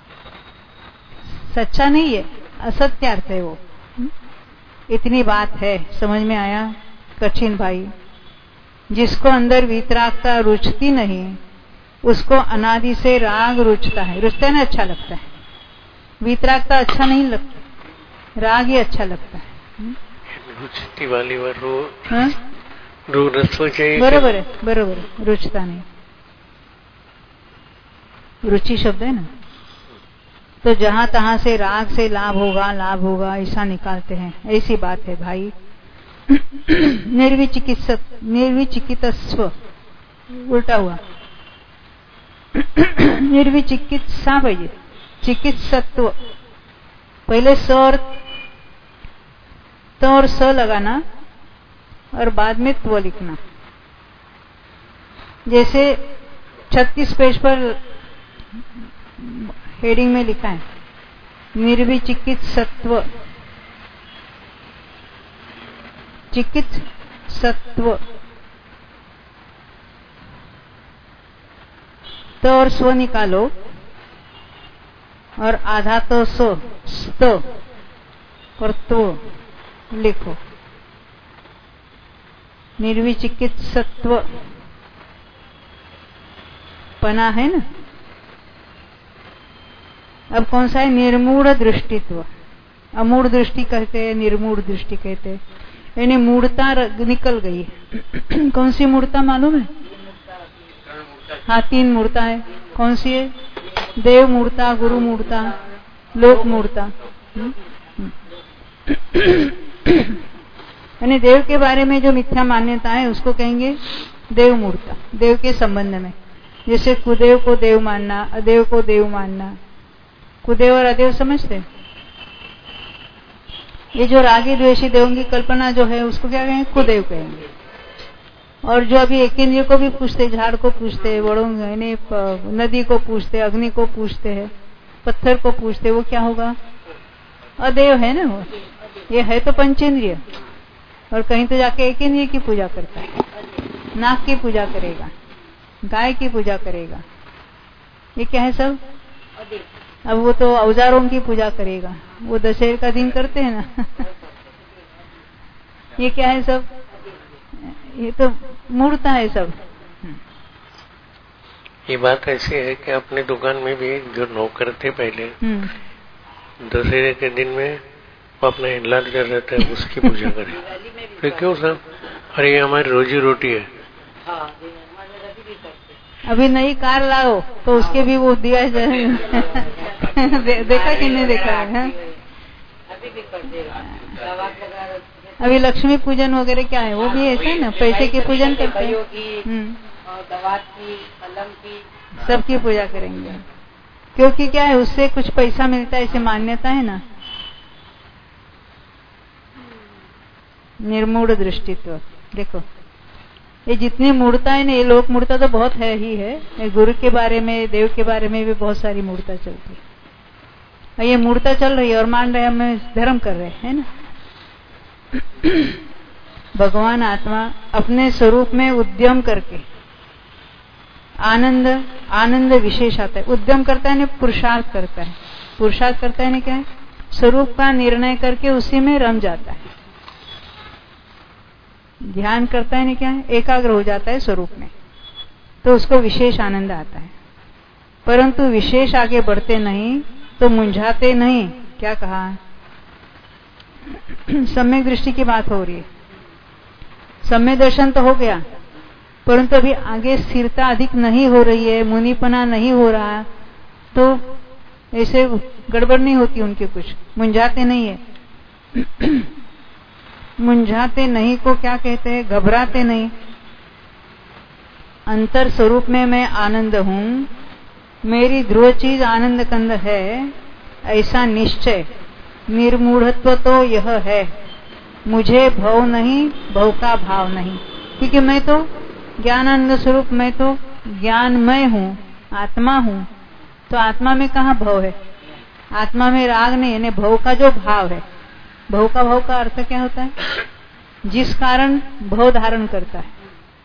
सच्चा नहीं है, असत्यार्थ है वो। इतनी बात है, समझ में आया? कठिन भाई जिसको अंदर वीतरागता रुचती नहीं, उसको अनादि से राग रुचता है। रुचता है ना, अच्छा लगता है। वीतरागता अच्छा नहीं लगता, राग ही अच्छा लगता है। रुचती वाली वर रो हाँ? रो रसव चाहिए। बरोबर है, बरोबर है, रुचता नहीं। रुचि शब्द है ना, तो जहां तहां से राग से लाभ होगा, लाभ होगा, ऐसा निकालते हैं। ऐसी बात है भाई। निर्विचिकित्सक निर्विचिकित्स्व उल्टा हुआ, निर्विचिकित्सा भाई, चिकित्सत्व पहले स और त और स लगाना और बाद में त्व लिखना। जैसे छत्तीस पेज पर हेडिंग में लिखा है निर्विचिकित्सत्व, चिकित्सत्व, त और स्व निकालो और आधा तो सो स्त और त्व लिखो। निर्विचिकित्सत्व पना है ना। अब कौन सा है? निर्मूढ़ दृष्टित्व। अमूढ़ दृष्टि कहते हैं, निर्मूढ़ दृष्टि कहते हैं। यानी मूढ़ता निकल गई है। कौन सी मूढ़ता मालूम है? हाँ, तीन मूढ़ता है। कौन सी है? देव मूढ़ता, गुरु मूढ़ता, लोक मूढ़ता। यानी देव के बारे में जो मिथ्या मान्यता है उसको कहेंगे देव मूढ़ता। देव के संबंध में, जैसे कुदेव को देव मानना, अदेव को देव मानना। कुदेव और अदेव समझते? ये जो रागी द्वेषी देवों की कल्पना जो है उसको क्या कहेंगे? कुदेव कहेंगे। और जो अभी एक इंद्रिय को भी पूछते, झाड़ को पूछते, बड़ों नदी को पूछते, अग्नि को पूछते हैं, पत्थर को पूछते, वो क्या होगा? अदेव है ना। वो ये है तो पंचेंद्रिय, और कहीं तो जाके एक इंद्रिय की पूजा करता है। नाक की पूजा करेगा, गाय की पूजा करेगा। ये क्या है सब? अब वो तो औजारों की पूजा करेगा। वो दशहरे का दिन करते हैं ना। ये क्या है सब? ये तो मूर्ता है सब। ये बात ऐसी है कि अपने दुकान में भी जो नौकर थे पहले, दशहरे के दिन में वो अपना इलाज कर रहता है, उसकी पूजा करे। फिर क्यों साहब? अरे ये हमारी रोजी रोटी है। अभी नई कार लाओ तो उसके भी वो दिया जाए। दे, देखा कि नहीं देखा है? अभी लक्ष्मी पूजन वगैरह क्या है, वो भी ऐसा है ना, पैसे की पूजन करते हैं। दवा की, कलम की, सबकी पूजा करेंगे, क्योंकि क्या है, उससे कुछ पैसा मिलता है, ऐसी मान्यता है ना। निर्मूढ़ दृष्टित्व। देखो ये जितनी मूर्ता है ना, ये लोक मूर्ता तो बहुत है ही है। ये गुरु के बारे में, देव के बारे में भी बहुत सारी मूर्ता चलती है। ये मूर्ता चल रही है और मान रहे हम धर्म कर रहे हैं ना। भगवान आत्मा अपने स्वरूप में उद्यम करके आनंद आनंद विशेष आता है। उद्यम करता है ना, पुरुषार्थ करता है। पुरुषार्थ करता है ना क्या है? स्वरूप का निर्णय करके उसी में रम जाता है। ध्यान करता है ना क्या है? एकाग्र हो जाता है स्वरूप में, तो उसको विशेष आनंद आता है। परंतु विशेष आगे बढ़ते नहीं तो मुंझाते नहीं। क्या कहा? सम्यक दृष्टि की बात हो रही है। सम्यक दर्शन तो हो गया, परंतु अभी आगे स्थिरता अधिक नहीं हो रही है, मुनिपना नहीं हो रहा, तो ऐसे गड़बड़ नहीं होती उनके, कुछ मुंझाते नहीं है। मुंझाते नहीं को क्या कहते हैं? घबराते नहीं। अंतर स्वरूप में मैं आनंद हूं, मेरी ध्रुव चीज आनंद कंद है, ऐसा निश्चय। निर्मूढ़त्व तो यह है, मुझे भव नहीं, भव का भाव नहीं, क्योंकि मैं तो ज्ञानानंद स्वरूप, मैं तो ज्ञानमय हूं, आत्मा हूं। तो आत्मा में कहाँ भव है? आत्मा में राग नहीं, यानी भव का जो भाव है। भव का भाव का अर्थ क्या होता है? जिस कारण भव धारण करता है।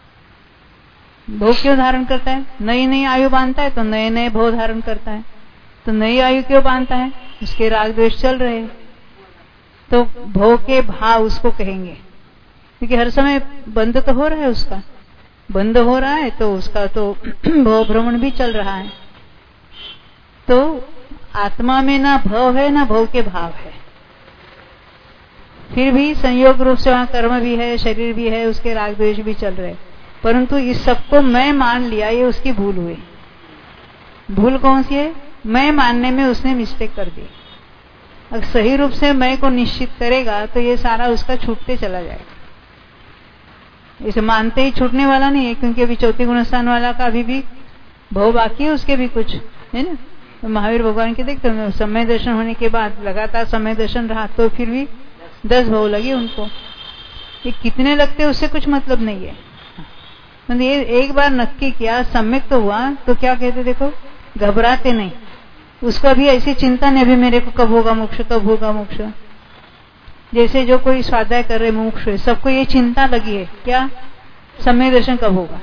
भव क्यों धारण करता है? नई नई आयु बांधता है तो नए नए भव धारण करता है। तो नई आयु क्यों बांधता है? उसके राग द्वेष चल रहे हैं, तो भव के भाव उसको कहेंगे, क्योंकि हर समय बंद तो हो रहा है उसका। बंद हो रहा है तो उसका तो भव भ्रमण भी चल रहा है। तो आत्मा में ना भव है ना भव के भाव है, फिर भी संयोग रूप से वहां कर्म भी है, शरीर भी है, उसके राग द्वेष भी चल रहे, परंतु इस सबको मैं मान लिया, ये उसकी भूल हुई। भूल कौन सी है? मैं मानने में उसने मिस्टेक कर दी। अगर सही रूप से मैं को निश्चित करेगा तो ये सारा उसका छूटते चला जाएगा। इसे मानते ही छूटने वाला नहीं है, क्योंकि अभी चौथी गुणस्थान वाला का अभी भी भव बाकी है, उसके भी कुछ है ना। तो महावीर भगवान के देखते हो, समय दर्शन होने के बाद लगातार समय दर्शन रहा तो फिर भी दस भव लगे उनको। ये कितने लगते उससे कुछ मतलब नहीं है। मतलब ये एक बार नक्की किया, सम्यक तो हुआ, तो क्या कहते देखो, घबराते नहीं। उसको अभी ऐसी चिंता नहीं, अभी मेरे को कब होगा मोक्ष, कब होगा मोक्ष। जैसे जो कोई स्वाध्याय कर रहे मोक्ष, सबको ये चिंता लगी है, क्या समय दर्शन कब होगा।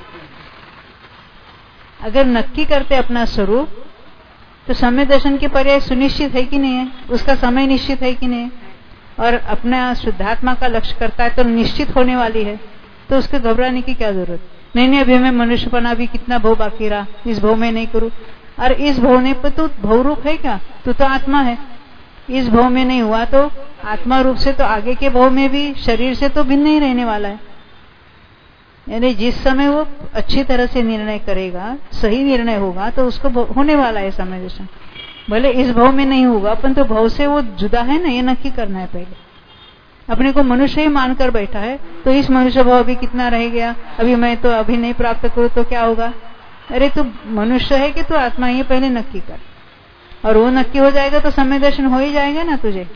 अगर नक्की करते अपना स्वरूप तो समय दर्शन के पर्याय सुनिश्चित है कि नहीं है, उसका समय निश्चित है कि नहीं है, और अपना शुद्धात्मा का लक्ष्य करता है तो निश्चित होने वाली है, तो उसको घबराने की क्या जरूरत। नहीं नहीं अभी मैं मनुष्यपना भी कितना भव बाकी रहा, इस भव में नहीं करूं। और इस भवने पर तो भवरूप है क्या, तू तो आत्मा है। इस भव में नहीं हुआ तो आत्मा रूप से तो आगे के भव में भी शरीर से तो भिन्न ही रहने वाला है। यानी जिस समय वो अच्छी तरह से निर्णय करेगा, सही निर्णय होगा, तो उसको होने वाला है समय दर्शन। भले इस भव में नहीं होगा, परंतु तो भव से वो जुदा है ना, ये नक्की करना है पहले। अपने को मनुष्य ही मानकर बैठा है, तो इस मनुष्य भाव अभी कितना रह गया, अभी मैं तो अभी नहीं प्राप्त करूं तो क्या होगा। अरे तू मनुष्य है कि तू आत्मा, ये पहले नक्की कर, और वो नक्की हो जाएगा तो समय दर्शन हो ही जाएगा ना तुझे।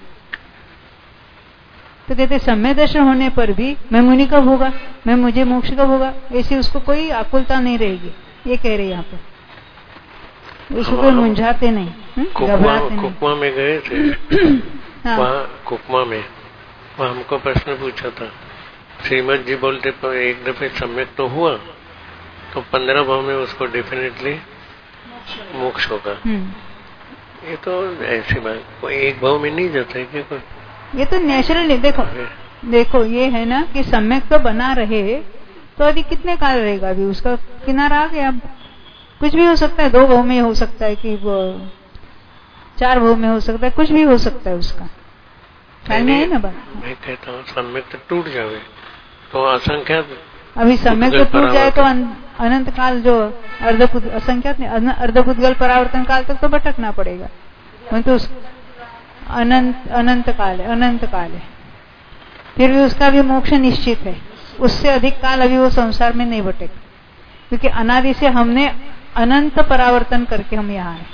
तो कहते समय दर्शन होने पर भी मैं मुनि कब होगा, मैं मुझे मोक्ष कब होगा, ऐसी उसको कोई आकुलता नहीं रहेगी। ये कह रहे यहाँ पे, उसको कोई मुंझाते नहीं, घबराते नहीं। कुकमा में गए थे हाँ। वहाँ कुकमा में वहाँ हमको प्रश्न पूछा था, श्रीमद जी बोलते एक दफे सम्यक तो हुआ तो पंद्रह भाव में उसको डेफिनेटली मोक्ष होगा। ये तो ऐसी बात, कोई एक भाव में नहीं जाता है क्या कोई, ये तो नेचुरल है। देखो देखो ये है ना कि सम्यक तो बना रहे तो अभी कितने काल रहेगा, अभी उसका किनारा आ गया। कुछ भी हो सकता है, दो भाव में हो सकता है कि वो चार भाव में हो सकता है, कुछ भी हो सकता है उसका। में है ना बात। मैं कहता हूँ सम्यक तो टूट जाए तो असंख्यात, अभी सम्यक तो टूट जाए तो अनंत काल जो अर्ध असंख्यात नहीं अर्धपुद्गल परावर्तन काल तक तो भटकना पड़ेगा, परंतु उस अनंत अनंत काल है, अनंत काल है, फिर भी उसका भी मोक्ष निश्चित है। उससे अधिक काल अभी वो संसार में नहीं भटेगा, क्योंकि अनादि से हमने अनंत परावर्तन करके हम यहाँ हैं।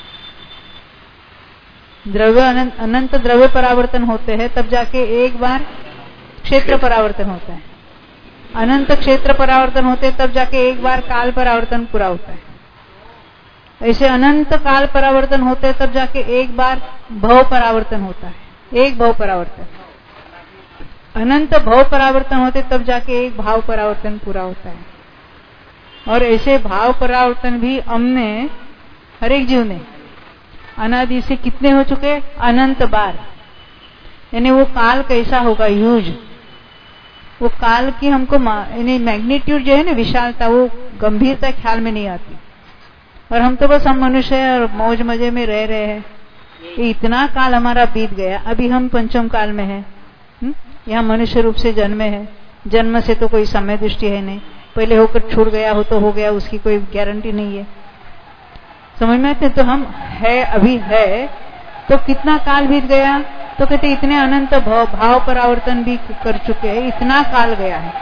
द्रव्य अनंत, अनंत द्रव्य परावर्तन होते हैं, तब जाके एक बार क्षेत्र परावर्तन होता है। अनंत क्षेत्र परावर्तन होते हैं, तब जाके एक बार काल परावर्तन पूरा होता है। ऐसे अनंत काल परावर्तन होते हैं, तब जाके एक बार भव परावर्तन होता है, एक भव परावर्तन। अनंत भव परावर्तन होते तब जाके एक भाव परावर्तन पूरा होता है। और ऐसे भाव परावर्तन भी हमने हर एक जीव ने अनादि से कितने हो चुके, अनंत बार। यानी वो काल कैसा होगा, ह्यूज, वो काल की हमको यानी मैग्नीट्यूड जो है ना, विशालता, वो गंभीरता ख्याल में नहीं आती। और हम तो बस हम मनुष्य है और मौज मजे में रह रहे हैं। इतना काल हमारा बीत गया, अभी हम पंचम काल में है, यहाँ मनुष्य रूप से जन्मे है। जन्म से तो कोई समय दृष्टि है नहीं, पहले होकर छूट गया हो तो हो गया, उसकी कोई गारंटी नहीं है। समझ में आते। तो हम है, अभी है, तो कितना काल बीत गया, तो कहते इतने अनंत भाव भाव परावर्तन भी कर चुके हैं, इतना काल गया है।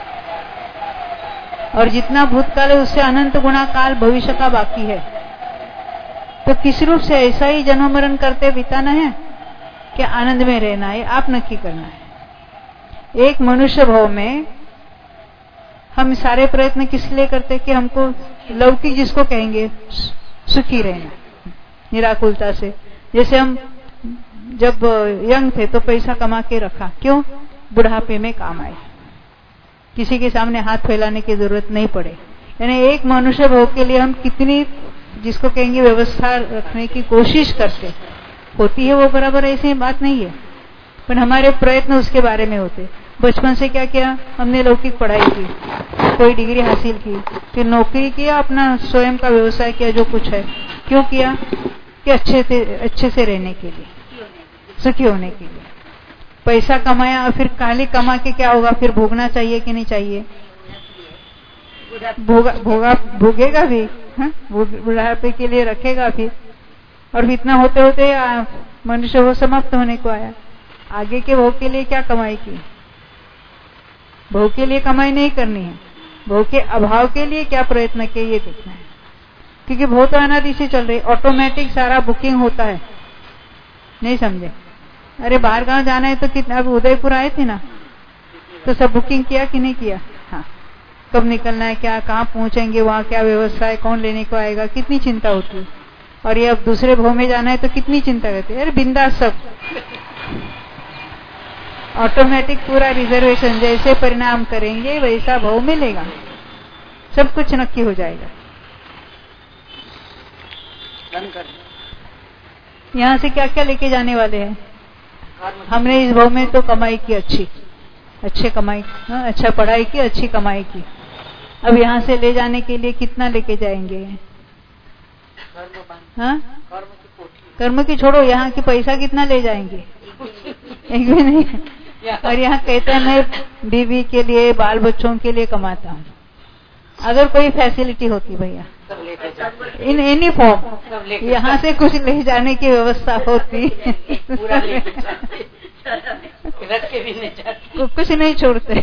और जितना भूतकाल है उससे अनंत गुणा काल भविष्य का बाकी है। तो किस रूप से ऐसा ही जन्म मरण करते बिताना है कि आनंद में रहना है, आप नक्की करना है। एक मनुष्य भाव में हम सारे प्रयत्न किस लिए करते कि हमको लौकिक जिसको कहेंगे सुखी रहना, निराकुलता से। जैसे हम जब यंग थे तो पैसा कमा के रखा, क्यों, बुढ़ापे में काम आए, किसी के सामने हाथ फैलाने की जरूरत नहीं पड़े। यानी एक मनुष्य भाव के लिए हम कितनी जिसको कहेंगे व्यवस्था रखने की कोशिश करते होती है, वो बराबर ऐसी बात नहीं है, पर हमारे प्रयत्न उसके बारे में होते। बचपन से क्या किया हमने? लौकिक पढ़ाई की, कोई डिग्री हासिल की, फिर नौकरी किया, अपना स्वयं का व्यवसाय किया, जो कुछ है। क्यों किया? कि अच्छे से अच्छे से रहने के लिए, सुखी होने के लिए। पैसा कमाया और फिर खाली कमा के क्या होगा? फिर भोगना चाहिए कि नहीं चाहिए? भोगा भोगा भोगेगा भी, बुढ़ापे के लिए रखेगा फिर, और इतना होते होते मनुष्य वो समाप्त होने को आया। आगे के भोग के लिए क्या कमाई की? भोग के लिए कमाई नहीं करनी है, भोग के अभाव के लिए क्या प्रयत्न किए ये देखना है। क्योंकि भोग तो अनादि से चल रही, ऑटोमेटिक सारा बुकिंग होता है। नहीं समझे? अरे बाहर गांव जाना है तो कितना, अब उदयपुर आए थे ना, तो सब बुकिंग किया कि नहीं किया? हाँ, कब निकलना है, क्या, कहाँ पहुंचेंगे, वहां क्या व्यवस्था है, कौन लेने को आएगा, कितनी चिंता होती है। और ये अब दूसरे भव में जाना है तो कितनी चिंता करते हैं। अरे बिंदास, सब ऑटोमेटिक पूरा रिजर्वेशन, जैसे परिणाम करेंगे वैसा भव मिलेगा, सब कुछ नक्की हो जाएगा। यहाँ से क्या क्या लेके जाने वाले हैं? हमने इस भव में तो कमाई की, अच्छी अच्छे कमाई, अच्छा पढ़ाई की, अच्छी कमाई की। अब यहाँ से ले जाने के लिए कितना लेके जाएंगे? हाँ, कर्म की छोड़ो, यहाँ की पैसा कितना ले जाएंगे? एक भी नहीं। और यहाँ कहते हैं मैं बीवी के लिए, बाल बच्चों के लिए कमाता हूँ। अगर कोई फैसिलिटी होती भैया इन एनी फॉर्म, यहाँ से कुछ ले जाने की व्यवस्था होती, कुछ नहीं छोड़ते।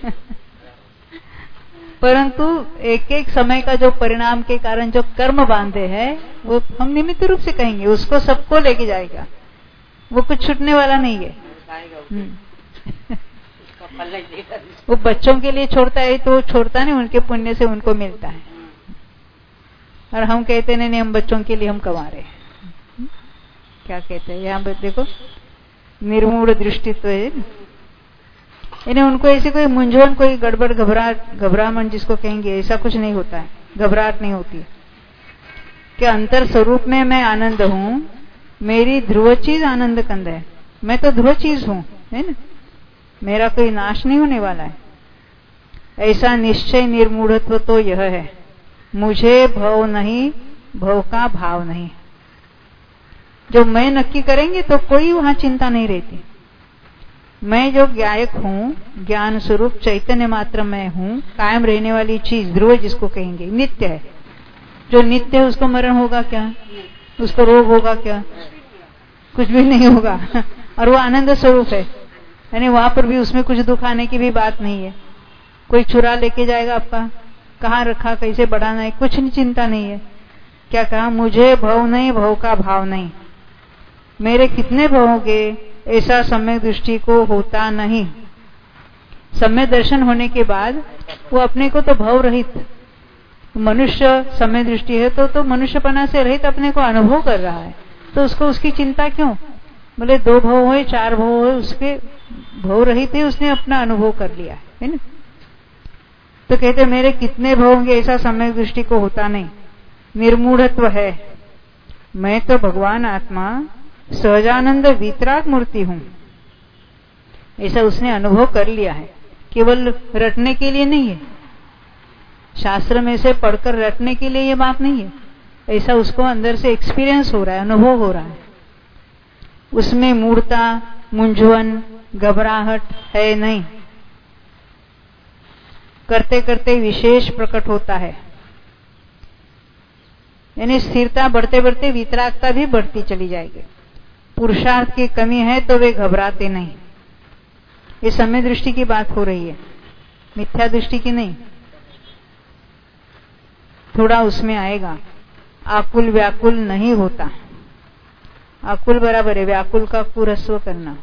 परंतु एक एक समय का जो परिणाम के कारण जो कर्म बांधे हैं, वो हम निमित्त रूप से कहेंगे, उसको सबको लेके जाएगा, वो कुछ छूटने वाला नहीं है। वो बच्चों के लिए छोड़ता है तो छोड़ता नहीं, उनके पुण्य से उनको मिलता है। और हम कहते नहीं, नहीं हम बच्चों के लिए हम कमा रहे हैं। क्या कहते हैं यहाँ पर देखो, निर्मूढ़ दृष्टित्व है। यानी उनको ऐसे कोई मुंझवन, कोई गड़बड़, घबराहट, घबराहट जिसको कहेंगे, ऐसा कुछ नहीं होता है, घबराहट नहीं होती है। कि अंतर स्वरूप में मैं आनंद हूँ, मेरी ध्रुव चीज आनंद कंद है, मैं तो ध्रुव चीज हूँ, है ना, मेरा कोई नाश नहीं होने वाला है। ऐसा निश्चय निर्मूढ़त्व तो यह है, मुझे भव नहीं, भव का भाव नहीं। जो मैं नक्की करेंगे तो कोई वहां चिंता नहीं रहती। मैं जो गायक हूँ, ज्ञान स्वरूप चैतन्य मात्र मैं हूँ, कायम रहने वाली चीज, ध्रुव जिसको कहेंगे, नित्य है। जो नित्य है उसको मरण होगा क्या? उसको रोग होगा क्या? कुछ भी नहीं होगा। और वो आनंद स्वरूप है, यानी वहां पर भी उसमें कुछ दुख आने की भी बात नहीं है। कोई चुरा लेके जाएगा आपका, कहाँ रखा, कैसे बढ़ाना है, कुछ चिंता नहीं है। क्या कहा? मुझे भव नहीं, भव का भाव नहीं। मेरे कितने भव होंगे ऐसा सम्यक दृष्टि को होता नहीं। सम्यक दर्शन होने के बाद वो अपने को तो भव रहित, मनुष्य सम्यक दृष्टि है तो तो मनुष्यपना से रहित अपने को अनुभव कर रहा है, तो उसको उसकी चिंता क्यों? बोले दो भव हो, चार भव हो, उसके भव रहित ही उसने अपना अनुभव कर लिया है ना। तो कहते मेरे कितने भव होंगे ऐसा सम्यक दृष्टि को होता नहीं, निर्मूढ़त्व है। मैं तो भगवान आत्मा सहजानंद वितराग मूर्ति हूं, ऐसा उसने अनुभव कर लिया है। केवल रटने के लिए नहीं है, शास्त्र में से पढ़कर रटने के लिए ये बात नहीं है, ऐसा उसको अंदर से एक्सपीरियंस हो रहा है, अनुभव हो रहा है। उसमें मूर्ता, मुंझवन, घबराहट है नहीं। करते करते विशेष प्रकट होता है, यानी स्थिरता बढ़ते बढ़ते वितरागता भी बढ़ती चली जाएगी। पुरुषार्थ की कमी है तो वे घबराते नहीं। ये सम्यक दृष्टि की बात हो रही है, मिथ्या दृष्टि की नहीं। थोड़ा उसमें आएगा, आकुल व्याकुल नहीं होता। आकुल बराबर है व्याकुल का पुरस्व करना।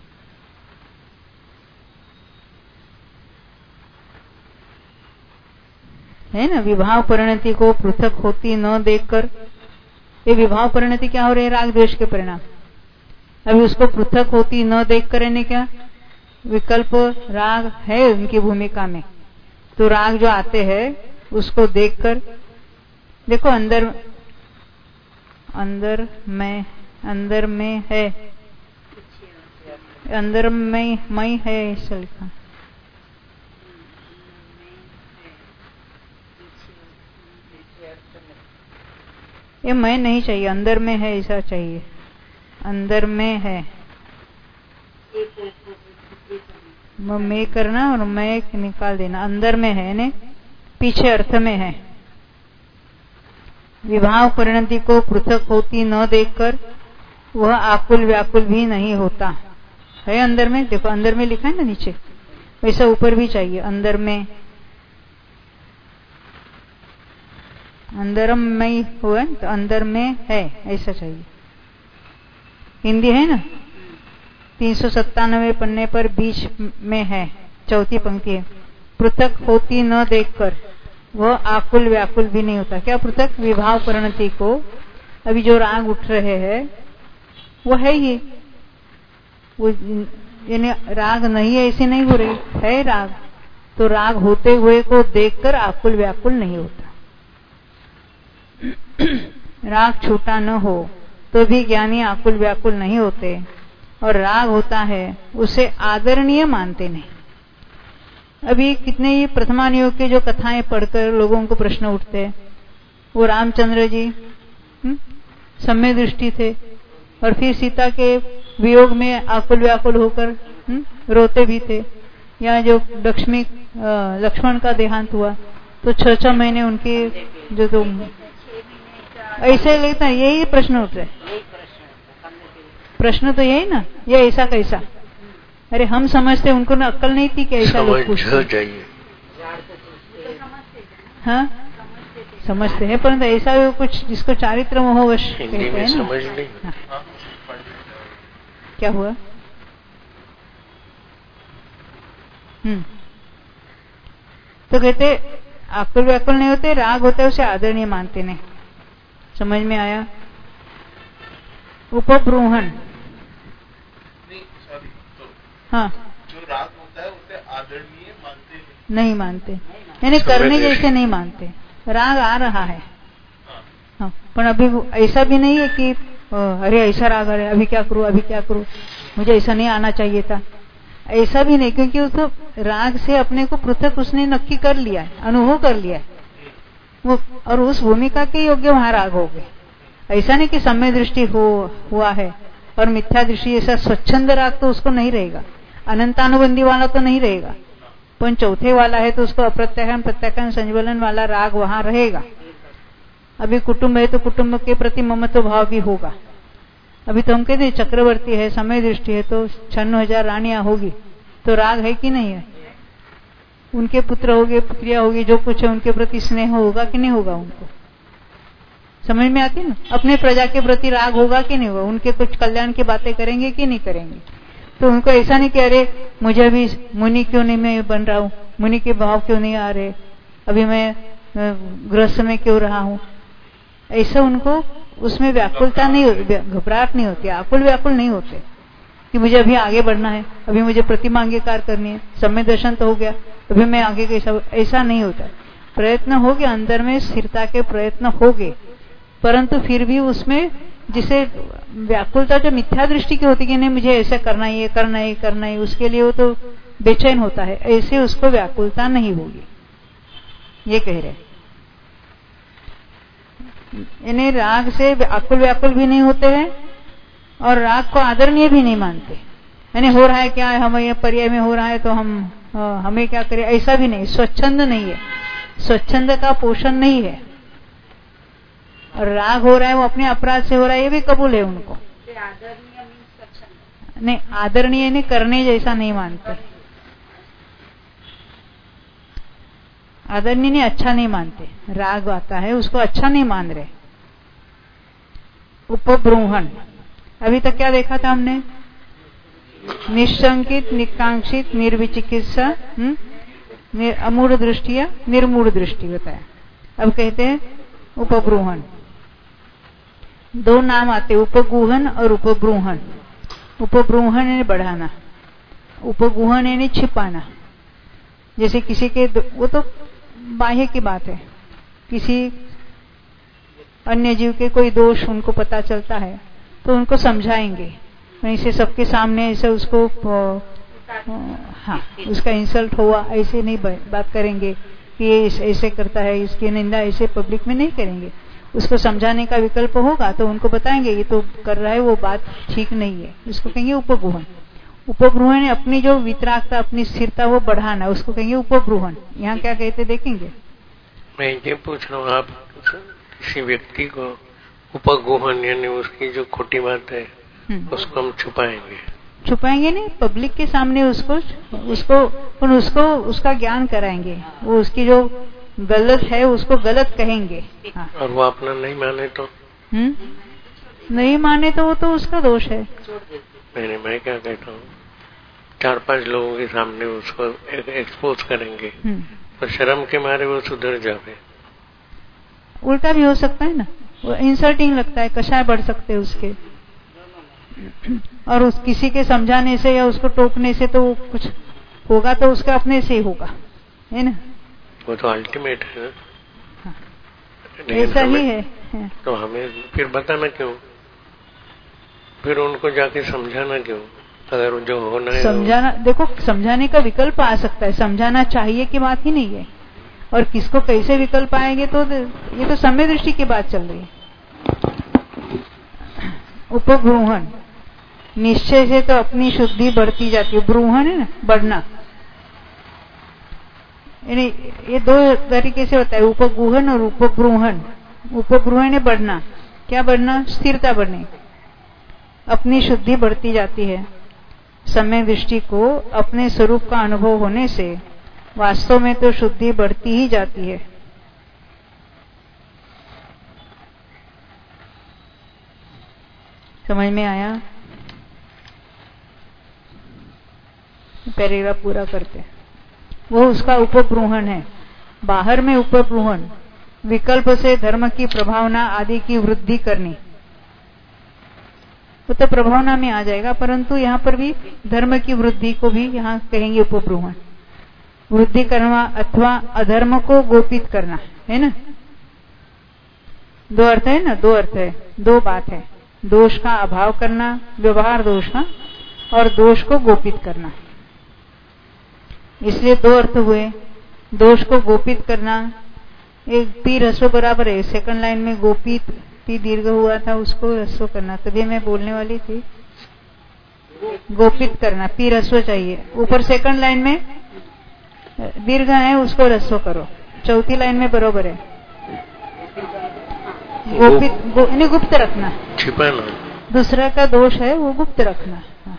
है ना, विभाव परिणति को पृथक होती न देखकर, ये विभाव परिणति क्या हो रही है? राग द्वेष के परिणाम। अभी उसको पृथक होती न देख कर ने क्या विकल्प राग है उनकी भूमिका में, तो राग जो आते हैं उसको देखकर देखो, अंदर अंदर में अंदर में है, अंदर में मई है ऐसा लिखा, ये मैं नहीं चाहिए, अंदर में है ऐसा चाहिए, अंदर में है। मैं करना और मैं निकाल देना, अंदर में है ने पीछे अर्थ में है। विभाव परिणति को पृथक होती न देखकर वह आकुल व्याकुल भी नहीं होता है। अंदर में देखो, अंदर में लिखा है ना नीचे, वैसा ऊपर भी चाहिए, अंदर में, अंदरम में हुआ तो अंदर में है ऐसा चाहिए। हिंदी है ना, तीन सौ सत्तानवे पन्ने पर बीच में है, चौथी पंक्ति है, पृथक होती न देखकर वह आकुल व्याकुल भी नहीं होता। क्या पृथक? विभाव परिणति को अभी जो राग उठ रहे हैं वो है ही, वो यानी राग नहीं है ऐसे नहीं हो रही है राग, तो राग होते हुए को देखकर आकुल व्याकुल नहीं होता। राग छूटा न हो तो भी ज्ञानी आकुल व्याकुल नहीं होते, और राग होता है उसे आदरणीय मानते नहीं। अभी कितने ही प्रथमान योग के जो कथाएं पढ़कर लोगों को प्रश्न उठते हैं, वो रामचंद्र जी सम्य दृष्टि थे और फिर सीता के वियोग में आकुल व्याकुल होकर हुँ? रोते भी थे, या जो लक्ष्मी लक्ष्मण का देहांत हुआ तो छह छह महीने उनके जो तो ऐसे लेता है, यही प्रश्न उठ रहे। प्रश्न तो यही ना, ये ऐसा कैसा? अरे हम समझते, उनको ना अक्ल नहीं थी कि ऐसा लोग पूछते। हाँ समझते हैं, परंतु ऐसा भी कुछ जिसको चारित्र मोहवश कहते हैं ना। समझ नहीं। हाँ। क्या हुआ? हम्म तो कहते आकुल व्याकुल नहीं होते, राग होता है उसे आदरणीय मानते नहीं। समझ में आया? उपब्रूहन, हाँ, जो राग होता है उसे आदरणीय मानते नहीं, नहीं मानते, यानी करने जैसे नहीं मानते। राग आ रहा है, हाँ, पर अभी ऐसा भी नहीं है कि अरे ऐसा राग आ रहा है, अभी क्या करूं, अभी क्या करूं, मुझे ऐसा नहीं आना चाहिए था, ऐसा भी नहीं, क्योंकि उस तो राग से अपने को पृथक उसने नक्की कर लिया है, अनुभव कर लिया है वो, और उस भूमिका के योग्य वहां राग हो गए। ऐसा नहीं कि सम्य दृष्टि हो हुआ है और मिथ्या दृष्टि, ऐसा स्वच्छंद राग तो उसको नहीं रहेगा, अनंतानुबंधी वाला तो नहीं रहेगा, पर चौथे वाला है तो उसको अप्रत्याहन प्रत्याख्यान संज्वलन वाला राग वहां रहेगा। अभी कुटुंब है तो कुटुंब के प्रति ममत्व भाव भी होगा। अभी तो हम कहते चक्रवर्ती है, समय दृष्टि है तो छन्न हजार रानियां होगी, तो राग है कि नहीं है? उनके पुत्र होंगे, पुत्रियां होगी, जो कुछ है उनके प्रति स्नेह होगा कि नहीं होगा? उनको समझ में आती ना? अपने प्रजा के प्रति राग होगा कि नहीं होगा? उनके कुछ कल्याण की बातें करेंगे कि नहीं करेंगे? तो उनको ऐसा नहीं कि अरे मुझे अभी मुनि क्यों नहीं मैं बन रहा हूँ, मुनि के भाव क्यों नहीं आ रहे, अभी मैं गृहस्थ में क्यों रहा हूँ, ऐसा उनको उसमें व्याकुलता नहीं होती, घबराहट नहीं होती, आकुल व्याकुल नहीं होते कि मुझे अभी आगे बढ़ना है, अभी मुझे प्रतिमा अंगीकार करनी है, समय दर्शन तो हो गया, अभी मैं आगे कैसा, ऐसा नहीं होता। प्रयत्न हो गया, अंदर में स्थिरता के प्रयत्न हो गए, परंतु फिर भी उसमें जिसे व्याकुलता जो मिथ्या दृष्टि की होती कि नहीं मुझे ऐसा करना ही है, करना ही करना ही, उसके लिए वो तो बेचैन होता है, ऐसे उसको व्याकुलता नहीं होगी, ये कह रहे। यानी राग से आकुल व्याकुल भी नहीं होते हैं और राग को आदरणीय भी नहीं मानते। यानी हो रहा है क्या है, हमें पर्याय में हो रहा है तो हम आ, हमें क्या करें, ऐसा भी नहीं। स्वच्छंद नहीं है, स्वच्छंद का पोषण नहीं है, और राग हो रहा है वो अपने अपराध से हो रहा है, ये भी कबूल है उनको। नहीं, आदरणीय नहीं, करने जैसा नहीं मानते, आदरणीय नहीं, अच्छा नहीं मानते। राग आता है उसको अच्छा नहीं मान रहे। उपब्रूहन, अभी तक क्या देखा था हमने? निशंकित, निकांक्षित, निर्विचिकित्सा, निर, अमूढ़ दृष्टि या निर्मूढ़ दृष्टि बताया। अब कहते हैं उपब्रूहन। दो नाम आते, उपगूहन और उपब्रूहन। उपब्रूहन यानी बढ़ाना, उपगूहन यानी छिपाना। जैसे किसी के, वो तो बाह्य की बात है, किसी अन्य जीव के कोई दोष उनको पता चलता है तो उनको समझाएंगे, ऐसे सबके सामने ऐसे उसको हाँ उसका इंसल्ट हुआ ऐसे नहीं बात करेंगे कि ये ऐसे करता है, इसकी निंदा ऐसे पब्लिक में नहीं करेंगे। उसको समझाने का विकल्प होगा तो उनको बताएंगे ये तो कर रहा है वो बात ठीक नहीं है, उसको कहेंगे उपगृहण। उपगृहण अपनी जो वितरागता अपनी स्थिरता वो बढ़ाना, उसको कहेंगे उपगृहण। यहाँ क्या कहते देखेंगे। मैं ये पूछ रहा हूँ, आप किसी व्यक्ति को उपगृहण यानी उसकी जो खोटी बात है उसको हम छुपाएंगे छुपाएंगे नहीं, पब्लिक के सामने उसको उसको उसको उसका ज्ञान कराएंगे, वो उसकी जो गलत है उसको गलत कहेंगे। हाँ। और वो अपना नहीं माने तो हम्म नहीं माने तो वो तो उसका दोष है। नहीं, मैं क्या कहता हूँ, चार पांच लोगों के सामने उसको एक्सपोज करेंगे तो शर्म के मारे वो सुधर जावे। उल्टा भी हो सकता है ना, वो इंसल्टिंग लगता है, कषाय बढ़ सकते हैं उसके। और उस किसी के समझाने से या उसको टोकने से तो कुछ होगा तो उसका अपने से ही होगा, है ना। वो तो अल्टीमेट है। हाँ। ऐसा ही है, है तो हमें फिर बताना क्यों, फिर उनको जाके समझाना क्यों, अगर जो होना है समझाना। देखो समझाने का विकल्प आ सकता है, समझाना चाहिए की बात ही नहीं है। और किसको कैसे विकल्प आएंगे तो ये तो समय दृष्टि की बात चल रही है। उपगृहण निश्चय से तो अपनी शुद्धि बढ़ती जाती है। ब्रूहण है ना, बढ़ना, यानी ये दो तरीके से होता है, उपगृहण और उपगृहण। उपगृहण है बढ़ना, क्या बढ़ना, स्थिरता बढ़ने, अपनी शुद्धि बढ़ती जाती है। समय दृष्टि को अपने स्वरूप का अनुभव होने से वास्तव में तो शुद्धि बढ़ती ही जाती है। समझ में आया। पैराग्राफ पूरा करते हैं। वो उसका उपगृहण है। बाहर में उपगृहण विकल्प से धर्म की प्रभावना आदि की वृद्धि करनी, वो तो प्रभावना में आ जाएगा, परंतु यहाँ पर भी धर्म की वृद्धि को भी यहाँ कहेंगे उपगृहण। वृद्धि करना अथवा अधर्म को गोपित करना, है ना। दो अर्थ है ना, दो अर्थ है, दो बात है। दोष का अभाव करना, व्यवहार दोष का, और दोष को गोपित करना। इसलिए दो अर्थ हुए। दोष को गोपित करना, एक पी रस्व बराबर है, सेकंड लाइन में गोपित पी दीर्घ हुआ था, उसको रस्व करना, तभी मैं बोलने वाली थी। गोपित करना, पी रस्व चाहिए। ऊपर सेकंड लाइन में दीर्घ है, उसको रस्व करो। चौथी लाइन में बरोबर है। गोपित गो, यानी गुप्त रखना, छिपाना। दूसरा का दोष है वो गुप्त रखना। हाँ।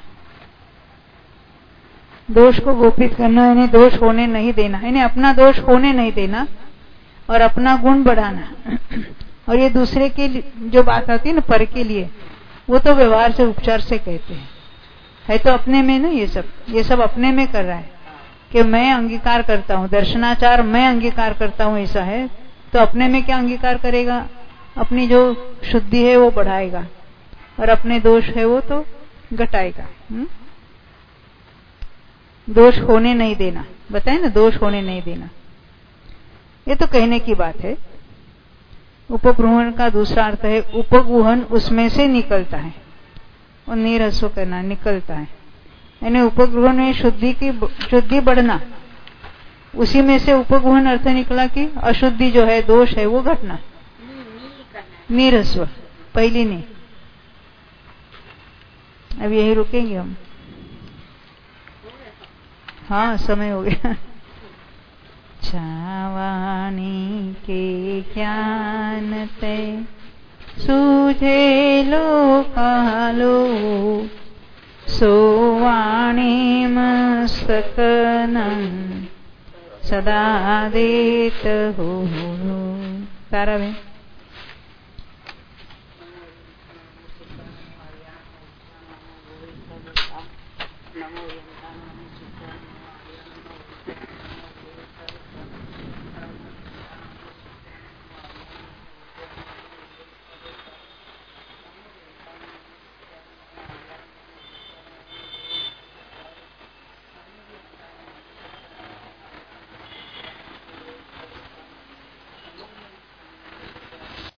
दोष को गोपित करना यानी दोष होने नहीं देना, यानी अपना दोष होने नहीं देना और अपना गुण बढ़ाना। और ये दूसरे के जो बात आती है ना, पर के लिए, वो तो व्यवहार से उपचार से कहते हैं, है तो अपने में ना। ये सब ये सब अपने में कर रहा है कि मैं अंगीकार करता हूँ, दर्शनाचार मैं अंगीकार करता हूँ, ऐसा है तो अपने में क्या अंगीकार करेगा, अपनी जो शुद्धि है वो बढ़ाएगा और अपने दोष है वो तो घटाएगा। हुँ? दोष होने नहीं देना, बताए ना, दोष होने नहीं देना, ये तो कहने की बात है। उपगृहण का दूसरा अर्थ है उपगुहन, उसमें से निकलता है, और निरस्व करना, निकलता है, यानी उपगृहण में शुद्धि की शुद्धि बढ़ना, उसी में से उपगुहन अर्थ निकला कि अशुद्धि जो है, दोष है वो घटना। निरस्व पहली नहीं। अब यही रुकेंगे हम। हाँ, समय हो गया। छावानी के ज्ञान ते सूझे लोकालो, सोवाणी मस्तकनं सदा देत हो। सारा में